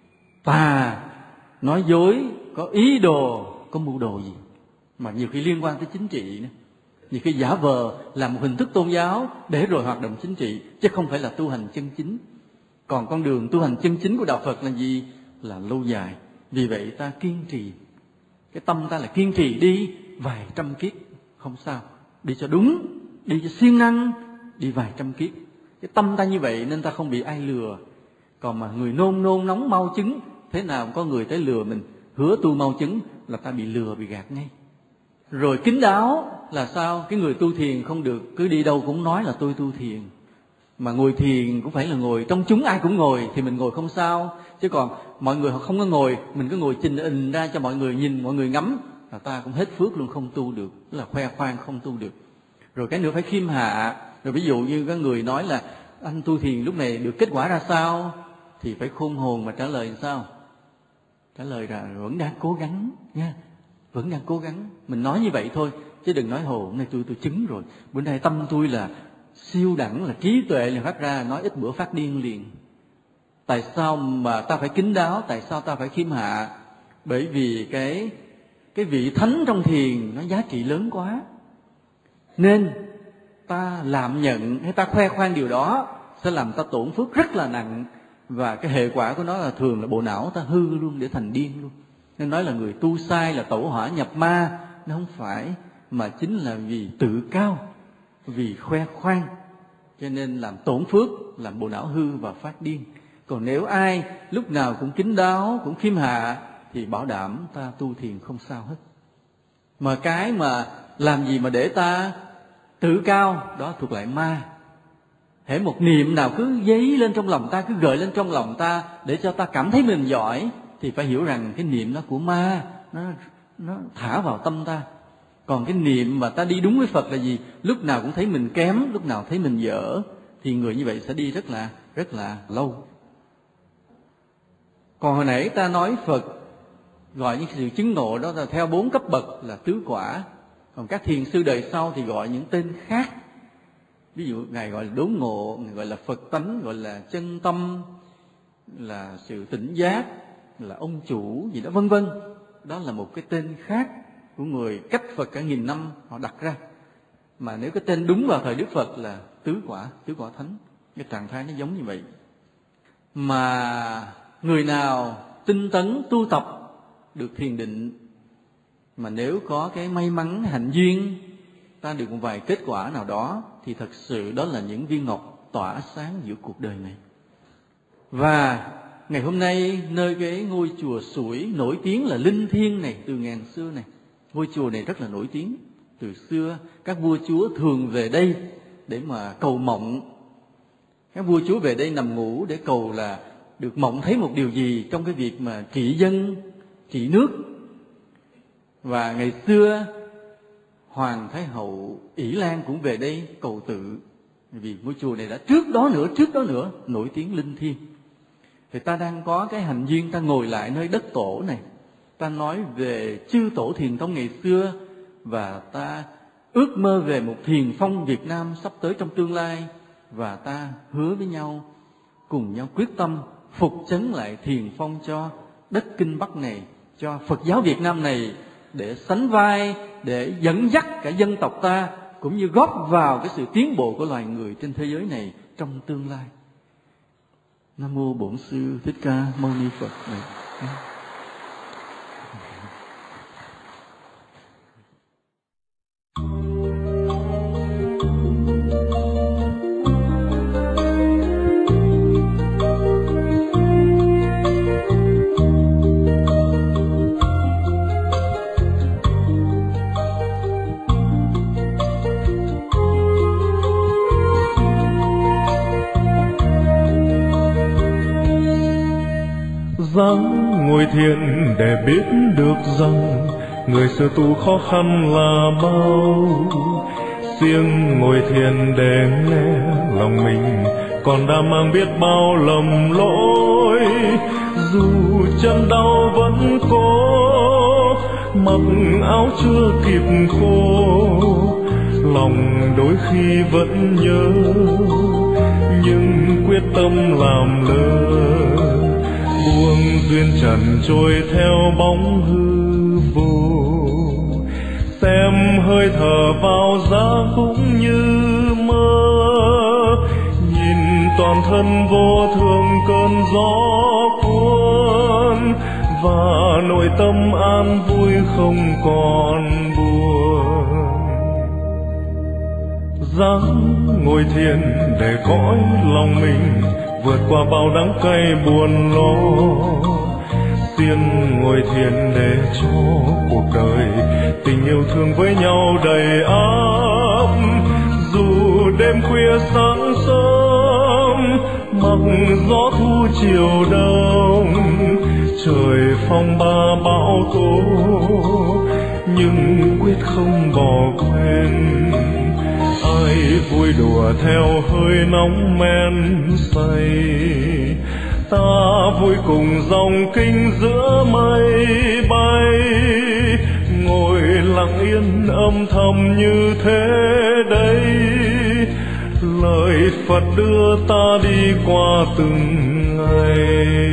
tà, nói dối, có ý đồ, có mưu đồ gì, mà nhiều khi liên quan tới chính trị nữa. Nhiều khi giả vờ làm một hình thức tôn giáo để rồi hoạt động chính trị, chứ không phải là tu hành chân chính. Còn con đường tu hành chân chính của đạo Phật là gì? Là lâu dài. Vì vậy ta kiên trì. Cái tâm ta là kiên trì đi vài trăm kiếp, không sao. Đi cho đúng, đi cho siêng năng, đi vài trăm kiếp. Cái tâm ta như vậy nên ta không bị ai lừa. Còn mà người nôn nôn nóng mau chứng, thế nào có người tới lừa mình, hứa tu mau chứng là ta bị lừa, bị gạt ngay. Rồi kín đáo là sao? Cái người tu thiền không được cứ đi đâu cũng nói là tôi tu thiền. Mà ngồi thiền cũng phải là ngồi trong chúng ai cũng ngồi thì mình ngồi không sao. Chứ còn mọi người họ không có ngồi, mình cứ ngồi trình ình ra cho mọi người nhìn, mọi người ngắm, là ta cũng hết phước luôn, không tu được. Tức là khoe khoang không tu được. Rồi cái nữa phải khiêm hạ. Rồi ví dụ như có người nói là anh tu thiền lúc này được kết quả ra sao, thì phải khôn hồn mà trả lời sao? Trả lời là vẫn đang cố gắng nha, vẫn đang cố gắng. Mình nói như vậy thôi, chứ đừng nói hồ hôm nay tôi tôi chứng rồi, bữa nay tâm tôi là siêu đẳng, là trí tuệ liền phát ra, nói ít bữa phát điên liền. Tại sao mà ta phải kín đáo? Tại sao ta phải khiêm hạ? Bởi vì cái cái vị thánh trong thiền nó giá trị lớn quá, nên ta làm nhận hay ta khoe khoang điều đó sẽ làm ta tổn phước rất là nặng. Và cái hệ quả của nó là thường là bộ não ta hư luôn, để thành điên luôn. Nên nói là người tu sai là tẩu hỏa nhập ma, nó không phải, mà chính là vì tự cao, vì khoe khoang, cho nên làm tổn phước, làm bộ não hư và phát điên. Còn nếu ai lúc nào cũng kín đáo, cũng khiêm hạ, thì bảo đảm ta tu thiền không sao hết. Mà cái mà làm gì mà để ta tự cao, đó thuộc lại ma. Hễ một niệm nào cứ dấy lên trong lòng ta, cứ gợi lên trong lòng ta để cho ta cảm thấy mình giỏi, thì phải hiểu rằng cái niệm đó của ma, nó, nó thả vào tâm ta. Còn cái niệm mà ta đi đúng với Phật là gì? Lúc nào cũng thấy mình kém, lúc nào thấy mình dở, thì người như vậy sẽ đi rất là rất là lâu. Còn hồi nãy ta nói Phật gọi những sự chứng ngộ đó là theo bốn cấp bậc là tứ quả. Còn các thiền sư đời sau thì gọi những tên khác. Ví dụ Ngài gọi là đốn ngộ, Ngài gọi là Phật tánh, gọi là chân tâm, là sự tỉnh giác, là ông chủ gì đó vân vân. Đó là một cái tên khác của người cách Phật cả nghìn năm họ đặt ra. Mà nếu cái tên đúng vào thời Đức Phật là tứ quả, tứ quả thánh. Cái trạng thái nó giống như vậy. Mà người nào tinh tấn tu tập được thiền định, mà nếu có cái may mắn hạnh duyên ta được một vài kết quả nào đó, thì thật sự đó là những viên ngọc tỏa sáng giữa cuộc đời này. Và ngày hôm nay nơi cái ngôi chùa Sủi nổi tiếng là linh thiêng này, từ ngàn xưa này, ngôi chùa này rất là nổi tiếng. Từ xưa các vua chúa thường về đây để mà cầu mộng. Các vua chúa về đây nằm ngủ để cầu là được mộng thấy một điều gì trong cái việc mà trị dân, trị nước. Và ngày xưa Hoàng Thái Hậu Ỷ Lan cũng về đây cầu tự, vì ngôi chùa này đã trước đó nữa, trước đó nữa nổi tiếng linh thiêng. Thì ta đang có cái hạnh duyên, ta ngồi lại nơi đất tổ này, ta nói về chư tổ thiền tông ngày xưa, và ta ước mơ về một thiền phong Việt Nam sắp tới trong tương lai, và ta hứa với nhau, cùng nhau quyết tâm phục chấn lại thiền phong cho đất Kinh Bắc này, cho Phật giáo Việt Nam này, để sánh vai, để dẫn dắt cả dân tộc ta, cũng như góp vào cái sự tiến bộ của loài người trên thế giới này trong tương lai. Nam mô Bổn Sư Thích Ca Mâu Ni Phật. Dáng ngồi thiền để biết được rằng người xưa tu khó khăn là bao. Siêng ngồi thiền để nghe lòng mình còn đã mang biết bao lầm lỗi. Dù chân đau vẫn cố, mặc áo chưa kịp khô, lòng đôi khi vẫn nhớ, nhưng quyết tâm làm lơ. Buông duyên trần trôi theo bóng hư vô, xem hơi thở vào giá cũng như mơ. Nhìn toàn thân vô thường cơn gió cuốn, và nội tâm an vui không còn buồn. Dáng ngồi thiền để cõi lòng mình vượt qua bao đắng cay buồn lo. Siêng ngồi thiền để cho cuộc đời tình yêu thương với nhau đầy áp. Dù đêm khuya sáng sớm, mặc gió thu chiều đông, trời phong ba bão tố, nhưng quyết không bỏ quên. Ai vui đùa theo hơi nóng men say, ta vui cùng dòng kinh giữa mây bay. Ngồi lặng yên âm thầm như thế đây, lời Phật đưa ta đi qua từng ngày.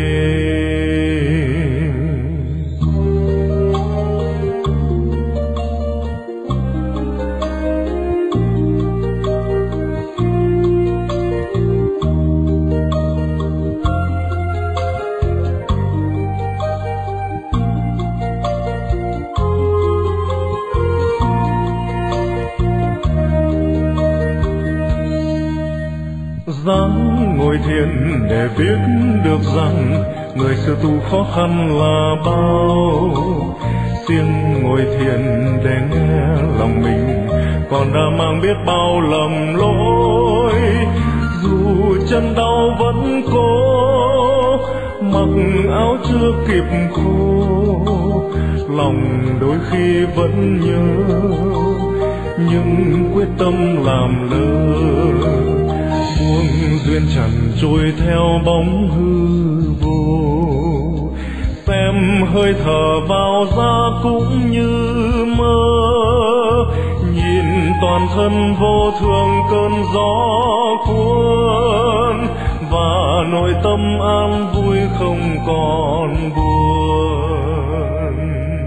Dáng ngồi thiền để biết được rằng người xưa tu khó khăn là bao. Siêng ngồi thiền để nghe lòng mình còn đã mang biết bao lầm lỗi. Dù chân đau vẫn cố, mặc áo chưa kịp khô, lòng đôi khi vẫn nhớ, nhưng quyết tâm làm lơ. Buông duyên trần trôi theo bóng hư vô, xem hơi thở vào ra cũng như mơ. Nhìn toàn thân vô thường cơn gió cuốn, và nội tâm an vui không còn buồn.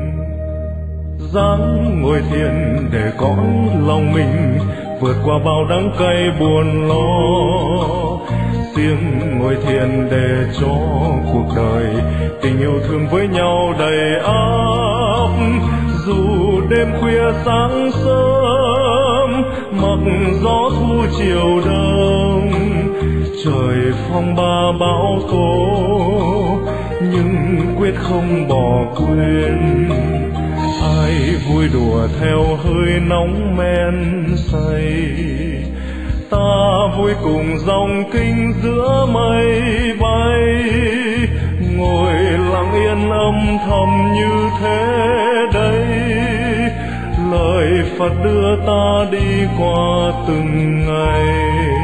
Dáng ngồi thiền để cõi lòng mình vượt qua bao đắng cay buồn lo. Siêng ngồi thiền để cho cuộc đời tình yêu thương với nhau đầy áp. Dù đêm khuya sáng sớm, mặc gió thu chiều đông, trời phong ba bão tố, nhưng quyết không bỏ quên. Ai vui đùa theo hơi nóng men say, ta vui cùng dòng kinh giữa mây bay. Ngồi lặng yên âm thầm như thế đây, lời Phật đưa ta đi qua từng ngày.